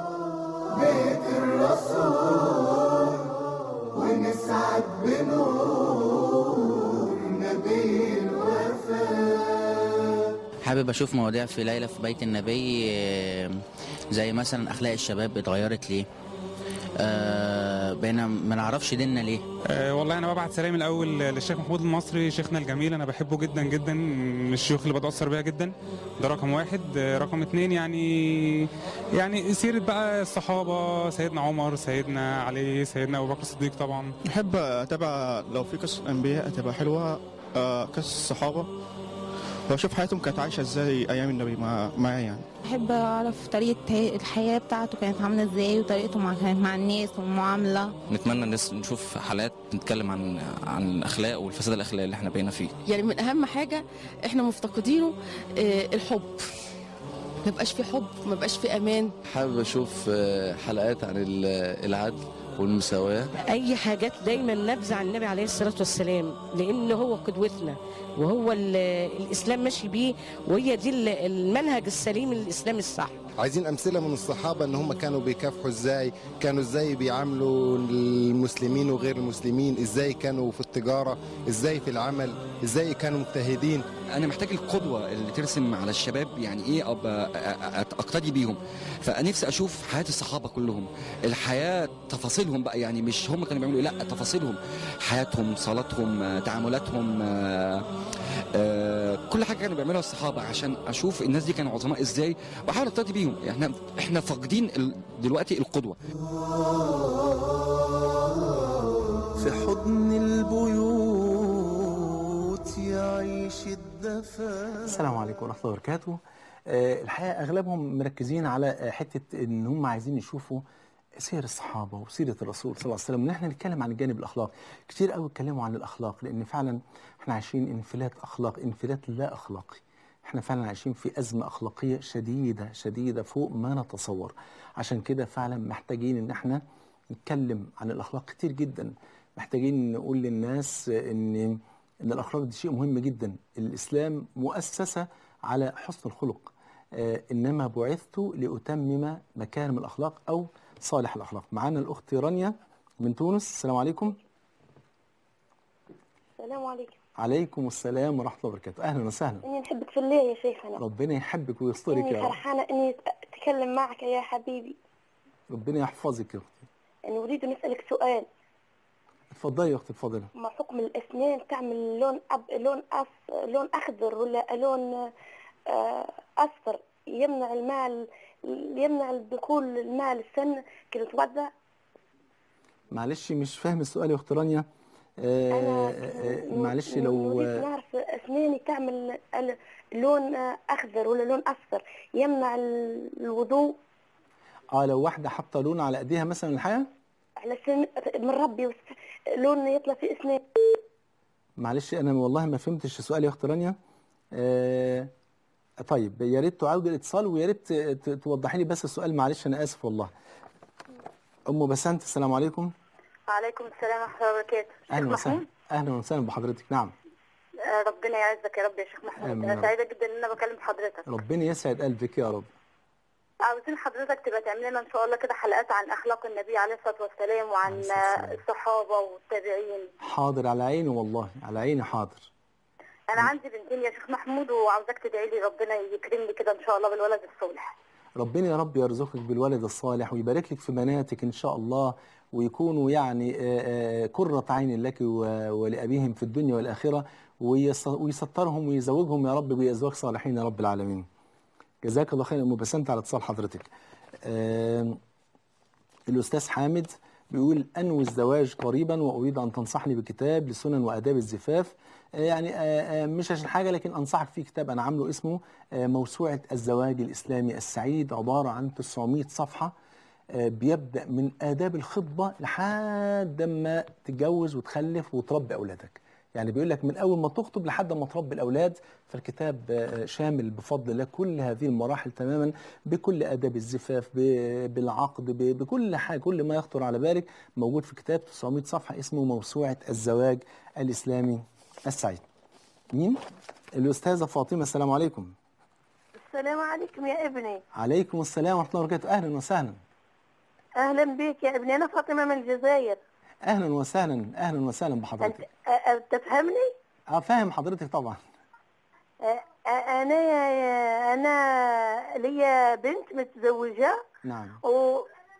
بيت الرسول ونسعد بنور حابب اشوف مواضيع في ليلة في بيت النبي، آه، زي مثلا اخلاق الشباب اتغيرت ليه، آه، بقينا ما نعرفش ديننا ليه. أه والله انا ببعت سلام الاول للشيخ محمود المصري، شيخنا الجميل، انا بحبه جدا جدا، من الشيوخ اللي بتاثر بيها جدا. ده رقم واحد. آه، رقم اتنين يعني يعني سيره بقى الصحابه، سيدنا عمر، سيدنا علي، سيدنا ابو بكر الصديق طبعا. بحب اتابع لو في قصص انبياء تبقى حلوه، آه، قصص الصحابه واشوف حياتهم كانت عايشه ازاي ايام النبي مع معايا يعني. بحب اعرف طريقه الحياه بتاعته كانت عامله ازاي، وطريقته مع كانت مع الناس والمعامله. نتمنى الناس نشوف حالات نتكلم عن عن الاخلاق والفساد الاخلاقي اللي احنا بقينا فيه. يعني من اهم حاجه احنا مفتقدينه آه، الحب. ما بقاش في حب، ما بقاش في امان. حابب اشوف حلقات عن العدل والمساواة. اي حاجات دايما نبذة عن النبي عليه الصلاة والسلام، لان هو قدوتنا وهو الاسلام ماشي بيه، وهي دي المنهج السليم للاسلام الصح. عايزين امثله من الصحابه ان هم كانوا بيكافحوا ازاي، كانوا ازاي بيعاملوا المسلمين وغير المسلمين، ازاي كانوا في التجاره، ازاي في العمل، ازاي كانوا مجتهدين. انا محتاج القدوه اللي ترسم على الشباب يعني ايه ابقى اقتدي بيهم. فنفسي اشوف حياه الصحابه كلهم، الحياه تفاصيلهم بقى، يعني مش هم كانوا بيعملوا ايه، لا تفاصيلهم، حياتهم، صلاتهم، تعاملاتهم، آآ آآ كل حاجه كانوا بيعملوها الصحابه، عشان اشوف الناس دي كانوا عظماء ازاي واحاول اقتدي بيهم. احنا احنا فاقدين دلوقتي القدوه. في حضن البيوت يعيش الدفا. السلام عليكم ورحمة الله وبركاته. أه الحقيقة أغلبهم مركزين على حتة إن هم عايزين يشوفوا سير الصحابة وسيرة الرسول صلى الله عليه وسلم، وإن احنا نتكلم عن الجانب الأخلاقي. كتير قوي اتكلموا عن الأخلاق، لأن فعلا احنا عايشين انفلات أخلاق، انفلات لا أخلاقي. احنا فعلا عايشين في أزمة أخلاقية شديدة شديدة فوق ما نتصور. عشان كده فعلا محتاجين إن احنا نتكلم عن الأخلاق كتير جدا. محتاجين نقول للناس إن إن الأخلاق دي شيء مهم جدا. الإسلام مؤسسة على حسن الخلق. آه إنما بعثت لأتمم مكارم الأخلاق أو صالح الأخلاق. معانا الأخت رانيا من تونس. السلام عليكم. السلام عليكم. عليكم السلام ورحمة الله وبركاته. أهلا وسهلا. إني نحبك في الله يا شيخنا. ربنا يحبك ويسترك يا رب. إني فرحانة إني أتكلم معك يا حبيبي. ربنا يحفظك يا أختي. أنا أريد أن أسألك سؤال. اتفضلي يا أختي اتفضلي. ما حكم الأسنان تعمل لون أب لون أص لون أخضر ولا لون أصفر يمنع الماء يمنع دخول الماء للسن كي تتوضأ؟ معلش مش فاهم السؤال يا أخت رانيا. آه آه معلش لو نريد نعرف أسناني تعمل لون أخضر ولا لون أصفر يمنع الوضوء. اه لو واحدة حاطة لون على ايديها مثلا الحقيقة على سن من ربي لون يطلع في اسنان. معلش انا والله ما فهمتش السؤال يا اخت رانيا. آه طيب يا ريت تعاود الاتصال، ويا ريت توضحي لي بس السؤال. معلش انا اسف والله. ام بسنت السلام عليكم. وعليكم السلام ورحمه الله وبركاته. اهلا وسهلا. اهلا وسهلا بحضرتك. نعم. ربنا يعزك يا رب يا شيخ محمود. انا سعيده جدا ان انا بكلم حضرتك. ربنا يسعد قلبك يا رب. عاوزين حضرتك تبقى تعمل لنا ان شاء الله كده حلقات عن اخلاق النبي عليه الصلاه والسلام وعن الصحابه والتابعين. حاضر على عيني والله، على عيني حاضر. انا عندي بنتين يا شيخ محمود وعاوزاك تدعي لي ربنا يكرمني كده ان شاء الله بالولد الصالح. ربنا يا رب يرزقك بالولد الصالح ويبارك لك في بناتك ان شاء الله، ويكونوا يعني قرة عين لك ولأبيهم في الدنيا والآخرة، ويسترهم ويزوجهم يا رب بأزواج صالحين يا رب العالمين. جزاك الله خير. ام بسنت على اتصال حضرتك. آه الاستاذ حامد بيقول انوي الزواج قريبا واريد ان تنصحني بكتاب لسنن واداب الزفاف. آه يعني آه مش عشان حاجه، لكن انصحك في كتاب انا عامله اسمه آه موسوعه الزواج الاسلامي السعيد، عباره عن تسعمائة صفحه. آه بيبدا من اداب الخطبه لحد ما تتجوز وتخلف وتربي اولادك. يعني بيقول لك من اول ما تخطب لحد ما تربي الاولاد. فالكتاب شامل بفضل الله كل هذه المراحل تماما، بكل اداب الزفاف، بالعقد، بكل حاجه، كل ما يخطر على بالك موجود في كتاب تسعمائة صفحه اسمه موسوعه الزواج الاسلامي السعيد. مين؟ الاستاذه فاطمه. السلام عليكم. السلام عليكم يا ابني. عليكم السلام ورحمه الله وبركاته. اهلا وسهلا. اهلا بك يا ابني. انا فاطمه من الجزائر. اهلا وسهلا. اهلا وسهلا بحضرتك. انت تفهمني؟ اه فاهم حضرتك طبعا. آه انا انا ليا بنت متزوجه نعم. و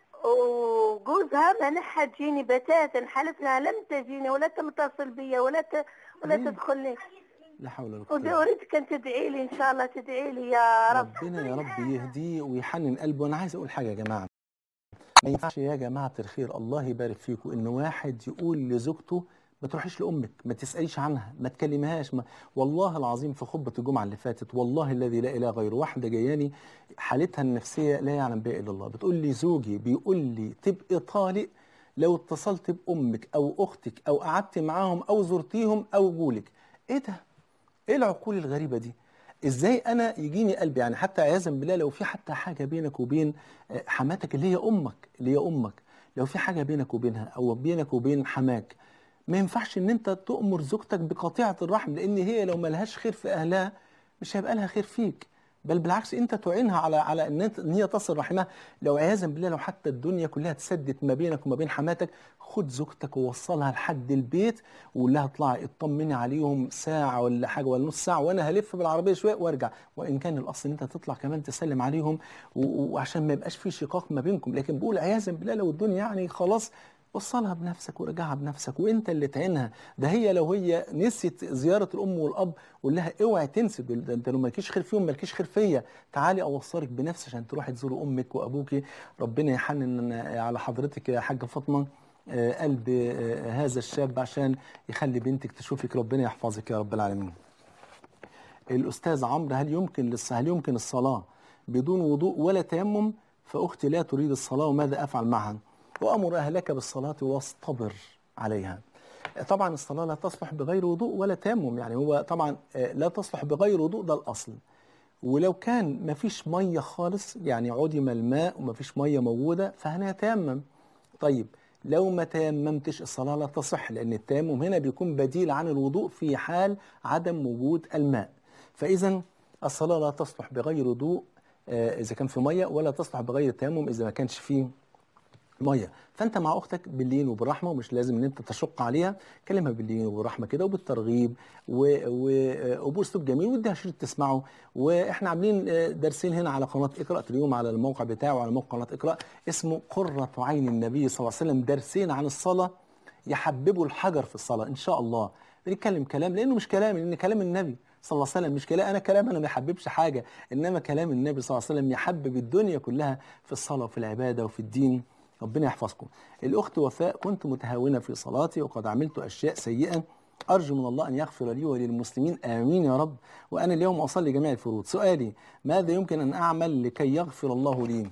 وجوزها منحها تجيني بتاتا، حلف لها لم تجيني ولا تتصل بي ولا ت... ولا ليه؟ تدخل لي. لا حول ولا قوة إلا بالله. واريدك ان تدعي لي ان شاء الله، تدعي لي يا رب. ربنا يا رب يهديه ويحنن قلبه. وانا عايز اقول حاجه يا جماعه، ما ينفعش يا جماعه الخير الله يبارك فيكم ان واحد يقول لزوجته ما تروحيش لامك، ما تساليش عنها، ما تكلمهاش. ما والله العظيم في خطبه الجمعه اللي فاتت والله الذي لا اله غيره، واحده جاياني حالتها النفسيه لا يعلم بها الا الله، بتقول لي زوجي بيقول لي تبقي طالق لو اتصلت بامك او اختك او قعدت معاهم او زرتيهم او جولك. ايه ده؟ ايه العقول الغريبه دي؟ ازاي انا يجيني قلبي؟ يعني حتى عياذا بالله لو في حتى حاجه بينك وبين حماتك اللي هي امك اللي هي امك لو في حاجه بينك وبينها او بينك وبين حماك، ما ينفعش ان انت تؤمر زوجتك بقطيعه الرحم، لان هي لو ما لهاش خير في اهلها مش هيبقى لها خير فيك، بل بالعكس انت تعينها على على ان ان هي تصل رحمها. لو عياذا بالله لو حتى الدنيا كلها تسدت ما بينك وما بين حماتك، خد زوجتك ووصلها لحد البيت وقول لها اطلعي اطمني عليهم ساعه ولا حاجه ولا نص ساعه وانا هلف بالعربيه شويه وارجع، وان كان الاصل ان انت تطلع كمان تسلم عليهم وعشان ما يبقاش في شقاق ما بينكم. لكن بقول عياذا بالله لو الدنيا يعني خلاص وصلها بنفسك ورجعها بنفسك وانت اللي تعينها. ده هي لو هي نسيت زياره الام والاب قول لها اوعي تنسي، ده انت لو مالكيش خير فيهم مالكيش خير فيا، تعالي اوصلك بنفسي عشان تروحي تزوري امك وابوكي. ربنا يحنن على حضرتك يا حاجه فاطمه قلب هذا الشاب عشان يخلي بنتك تشوفك. ربنا يحفظك يا رب العالمين. الاستاذ عمرو، هل يمكن هل يمكن الصلاه بدون وضوء ولا تيمم؟ فاختي لا تريد الصلاه وماذا افعل معها؟ وأمر أهلك بالصلاة واصطبر عليها. طبعا الصلاة لا تصلح بغير وضوء ولا تيمم، يعني هو طبعا لا تصلح بغير وضوء ده الأصل. ولو كان ما فيش مية خالص يعني عدم الماء وما فيش مية موجودة فهنتيمم. طيب لو ما تيممتش الصلاة لا تصح، لأن التيمم هنا بيكون بديل عن الوضوء في حال عدم وجود الماء. فإذا الصلاة لا تصلح بغير وضوء إذا كان في مية، ولا تصلح بغير تيمم إذا ما كانش فيه ميه. فانت مع اختك باللين وبالرحمه، ومش لازم ان انت تشق عليها، كلمها باللين وبالرحمه كده وبالترغيب وباسلوب جميل واديها شريط تسمعه. واحنا عاملين درسين هنا على قناه اقرا اليوم على الموقع بتاعه على موقع قناه اقرا اسمه قرة عين النبي صلى الله عليه وسلم، درسين عن الصلاه يحببوا الحجر في الصلاه ان شاء الله. بنتكلم كلام لانه مش كلام، لان كلام النبي صلى الله عليه وسلم مش كلام انا، كلام انا ما يحببش حاجه، انما كلام النبي صلى الله عليه وسلم يحبب الدنيا كلها في الصلاه وفي العباده وفي الدين. ربنا يحفظكم. الأخت وفاء، كنت متهاونة في صلاتي وقد عملت أشياء سيئة، أرجو من الله أن يغفر لي وللمسلمين آمين يا رب، وأنا اليوم أصلي جميع الفروض. سؤالي ماذا يمكن أن أعمل لكي يغفر الله لي؟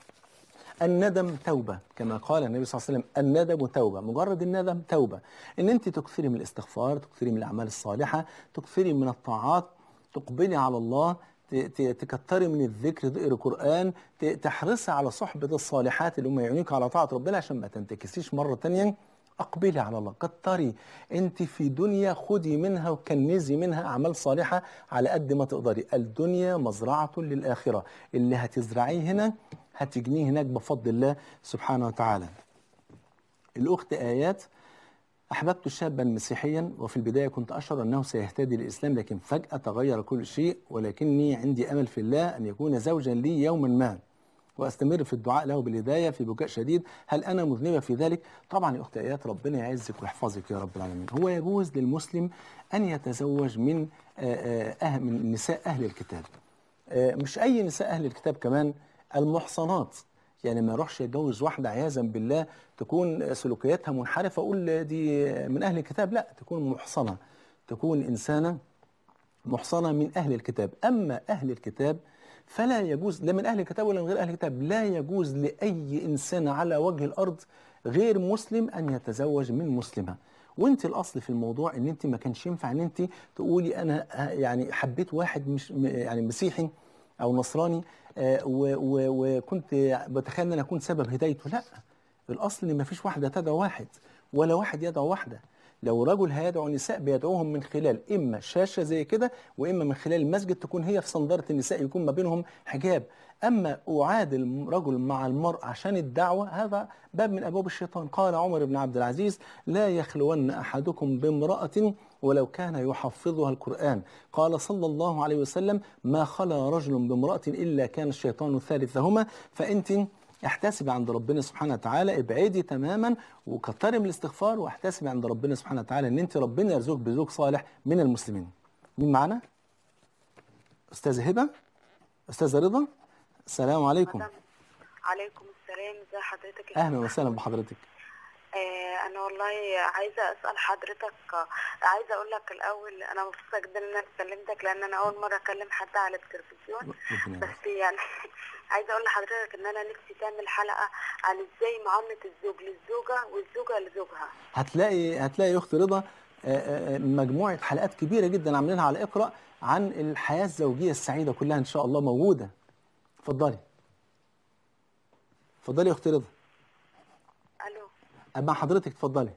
الندم توبة كما قال النبي صلى الله عليه وسلم، الندم توبة. مجرد الندم توبة، إن أنت تكثري من الاستغفار، تكثري من الأعمال الصالحة، تكثري من الطاعات، تقبلي على الله، تكتري من الذكر، تقري قرآن، تحرصي على صحبة الصالحات اللي هم يعينوك على طاعة ربنا عشان ما تنتكسيش مرة تانية. أقبلي على الله، كتري أنت في دنيا، خدي منها وكنزي منها أعمال صالحة على قد ما تقدري. الدنيا مزرعة للآخرة، اللي هتزرعيه هنا هتجنيه هناك بفضل الله سبحانه وتعالى. الأخت آيات، أحببت شابا مسيحيا وفي البداية كنت أشعر أنه سيهتدي للإسلام، لكن فجأة تغير كل شيء، ولكني عندي أمل في الله أن يكون زوجا لي يوما ما، وأستمر في الدعاء له بالهداية في بكاء شديد. هل أنا مذنبة في ذلك؟ طبعا يا أخت آيات ربنا يعزك ويحفظك يا رب العالمين. هو يجوز للمسلم أن يتزوج من أه من نساء أهل الكتاب، مش أي نساء أهل الكتاب، كمان المحصنات. يعني ما يروحش يتجوز واحدة عياذا بالله تكون سلوكياتها منحرفة أقول دي من أهل الكتاب، لا، تكون محصنة، تكون إنسانة محصنة من أهل الكتاب. أما أهل الكتاب فلا يجوز، لا من أهل الكتاب ولا من غير أهل الكتاب، لا يجوز لأي إنسان على وجه الأرض غير مسلم أن يتزوج من مسلمة. وانت الاصل في الموضوع ان انت ما كانش ينفع ان انت تقولي انا يعني حبيت واحد مش يعني مسيحي او نصراني وكنت بتخيل ان انا اكون سبب هدايته. لا، الاصل ان ما فيش واحده تدعو واحد ولا واحد يدعو واحده. لو رجل هيدعو النساء بيدعوهم من خلال اما شاشه زي كده، واما من خلال المسجد تكون هي في صنداره النساء يكون ما بينهم حجاب. اما اعادل الرجل مع المرء عشان الدعوه، هذا باب من ابواب الشيطان. قال عمر بن عبد العزيز: لا يخلون احدكم بامراه ولو كان يحفظها القرآن. قال صلى الله عليه وسلم ما خلا رجل بامرأة إلا كان الشيطان ثالثهما. فأنت احتسبي عند ربنا سبحانه وتعالى، ابعدي تماما وكتري من الاستغفار، واحتسبي عند ربنا سبحانه وتعالى ان انت ربنا يرزقك بزوج صالح من المسلمين. مين معنا؟ استاذه هبه؟ استاذه رضا؟ السلام عليكم. عليكم السلام، ازي حضرتك؟ اهلا وسهلا بحضرتك. آه انا والله عايزه اسال حضرتك، عايزه اقول لك الاول انا مبسوطه جدا ان انا كلمتك، لان انا اول مره اكلم حد على التلفزيون. بس يعني عايزه اقول لحضرتك ان انا نفسي تعمل حلقه عن ازاي معامله الزوج للزوجه والزوجه لزوجها. هتلاقي هتلاقي يا اخت رضا مجموعه حلقات كبيره جدا عاملينها على اقرا عن الحياه الزوجيه السعيده كلها ان شاء الله موجوده. اتفضلي اتفضلي يا اخت رضا. الو مع حضرتك، اتفضلي.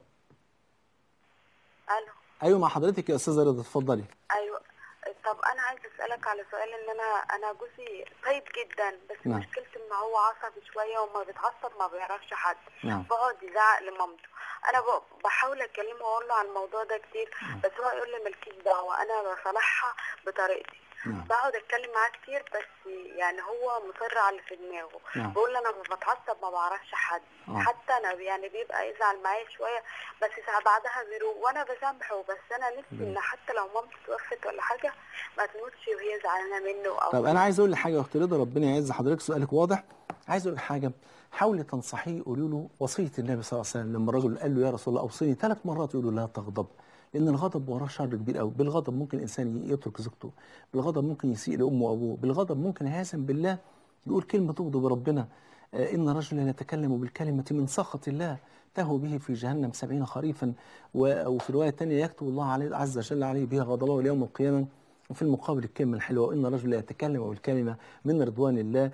الو ايوه مع حضرتك يا استاذه رضا، اتفضلي. ايوه طب انا عايزه اسالك على سؤال، ان انا انا جوزي طيب جدا، بس نعم. مشكلته ان هو عصبي شويه، وما بيتعصب ما بيعرفش حد. نعم. بقعد يزعق لمامته، انا بحاول اكلمه واقول له عن الموضوع ده كتير، نعم. بس هو يقول لي مالكيش دعوه، انا بصالحها بطريقتي. نعم. بقعد اتكلم معاه كتير، بس يعني هو مصر على اللي في دماغه. نعم. بقول له انا ما بتعصب ما بعرفش حد. آه. حتى انا يعني بيبقى يزعل معايا شويه، بس ساعة بعدها بيروق وانا بسامحه. بس انا نفسي ان حتى لو مامته توفت ولا حاجه ما تموتش وهي زعلانه منه. او طب انا عايز اقول لك حاجه يا اخت رضا، ربنا يعز حضرتك، سؤالك واضح. عايز اقول لك حاجه، حاولي تنصحيه، قولي له وصيه النبي صلى الله عليه وسلم لما الرجل قال له يا رسول الله اوصيني ثلاث مرات، يقول له لا تغضب، لان الغضب وراه شر كبير قوي. بالغضب ممكن الانسان يترك زوجته، بالغضب ممكن يسيء لامه وابوه، بالغضب ممكن يعاذ بالله يقول كلمه تغضب ربنا. آه ان رجلا يتكلم بالكلمه من سخط الله تهوى به في جهنم سبعين خريفا، وفي روايه ثانيه يكتب الله عليه عز وجل عليه بها غضبه ليوم القيامه. وفي المقابل الكلمة الحلوة، وإن رجل يتكلم بالكلمة من رضوان الله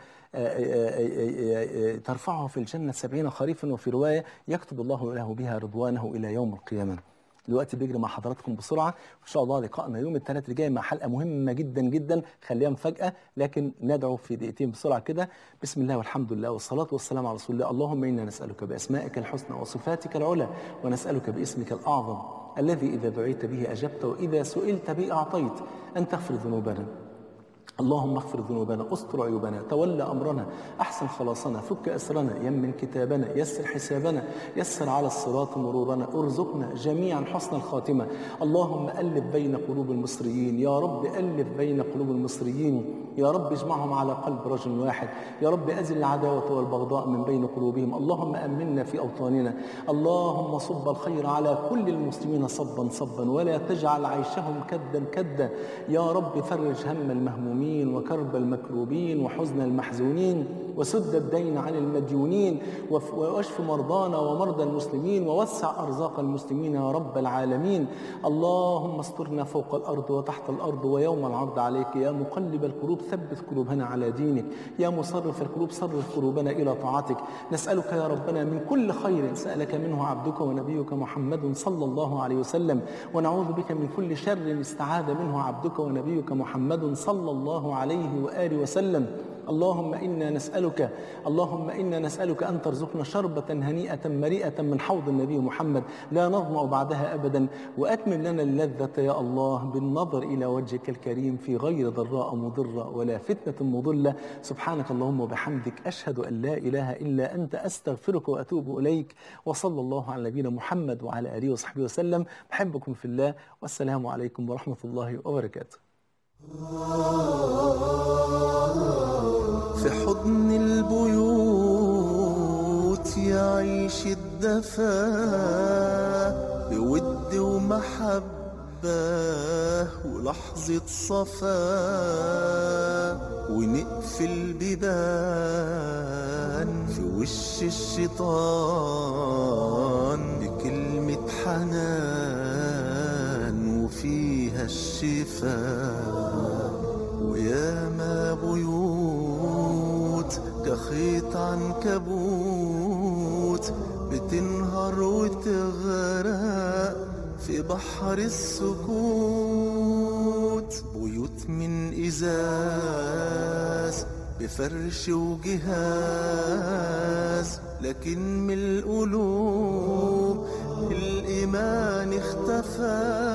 ترفعه في الجنة سبعين خريفا، وفي رواية يكتب الله له بها رضوانه إلى يوم القيامة. الوقت بيجري مع حضراتكم بسرعة، وإن شاء الله لقائنا يوم الثلاث اللي جاي مع حلقة مهمة جدا جدا، خليها مفاجأة، لكن ندعو في دقيقتين بسرعة كده. بسم الله والحمد لله والصلاة والسلام على رسول الله. اللهم إنا نسألك بأسمائك الحسنى وصفاتك العلى، ونسألك باسمك الأعظم الذي إذا دعيت به أجبت، وإذا سئلت به أعطيت، أن تغفر ذنوبنا. اللهم اغفر ذنوبنا، استر عيوبنا، تولى أمرنا، أحسن خلاصنا، فك أسرنا، يمن كتابنا، يسر حسابنا، يسر على الصراط مرورنا، ارزقنا جميعا حسن الخاتمة. اللهم ألف بين قلوب المصريين يا رب، ألف بين قلوب المصريين يا رب، اجمعهم على قلب رجل واحد يا رب، أزل العداوة والبغضاء من بين قلوبهم. اللهم أمنا في أوطاننا، اللهم صب الخير على كل المسلمين صبا صبا، ولا تجعل عيشهم كدا كدا يا رب. فرج هم المهمومين وكرب المكروبين وحزن المحزونين، وسد الدين عن المديونين، واشف مرضانا ومرضى المسلمين، ووسع أرزاق المسلمين يا رب العالمين. اللهم استرنا فوق الأرض وتحت الأرض ويوم العرض عليك. يا مقلب القلوب ثبت قلوبنا على دينك، يا مصرف القلوب صرف قلوبنا إلى طاعتك. نسألك يا ربنا من كل خير سألك منه عبدك ونبيك محمد صلى الله عليه وسلم، ونعوذ بك من كل شر استعاذ منه عبدك ونبيك محمد صلى الله عليه وآله وسلم. اللهم إنا نسألك اللهم إنا نسألك أن ترزقنا شربة هنيئة مريئة من حوض النبي محمد لا نظمأ بعدها أبدا، وأتمم لنا اللذة يا الله بالنظر إلى وجهك الكريم في غير ضراء مضرة ولا فتنة مضلة. سبحانك اللهم وبحمدك، أشهد أن لا إله إلا أنت، أستغفرك وأتوب إليك. وصلى الله على نبينا محمد وعلى آله وصحبه وسلم. بحبكم في الله، والسلام عليكم ورحمة الله وبركاته. في حضن البيوت يعيش الدفا، بود ومحبة ولحظة صفا، ونقفل بيبان في وش الشيطان بكلمة حنان وفيها الشفاء. وياما بيوت كخيط عنكبوت بتنهار وتغرق في بحر السكوت، بيوت من إزاز بفرش وجهاز، لكن من القلوب الإيمان اختفى.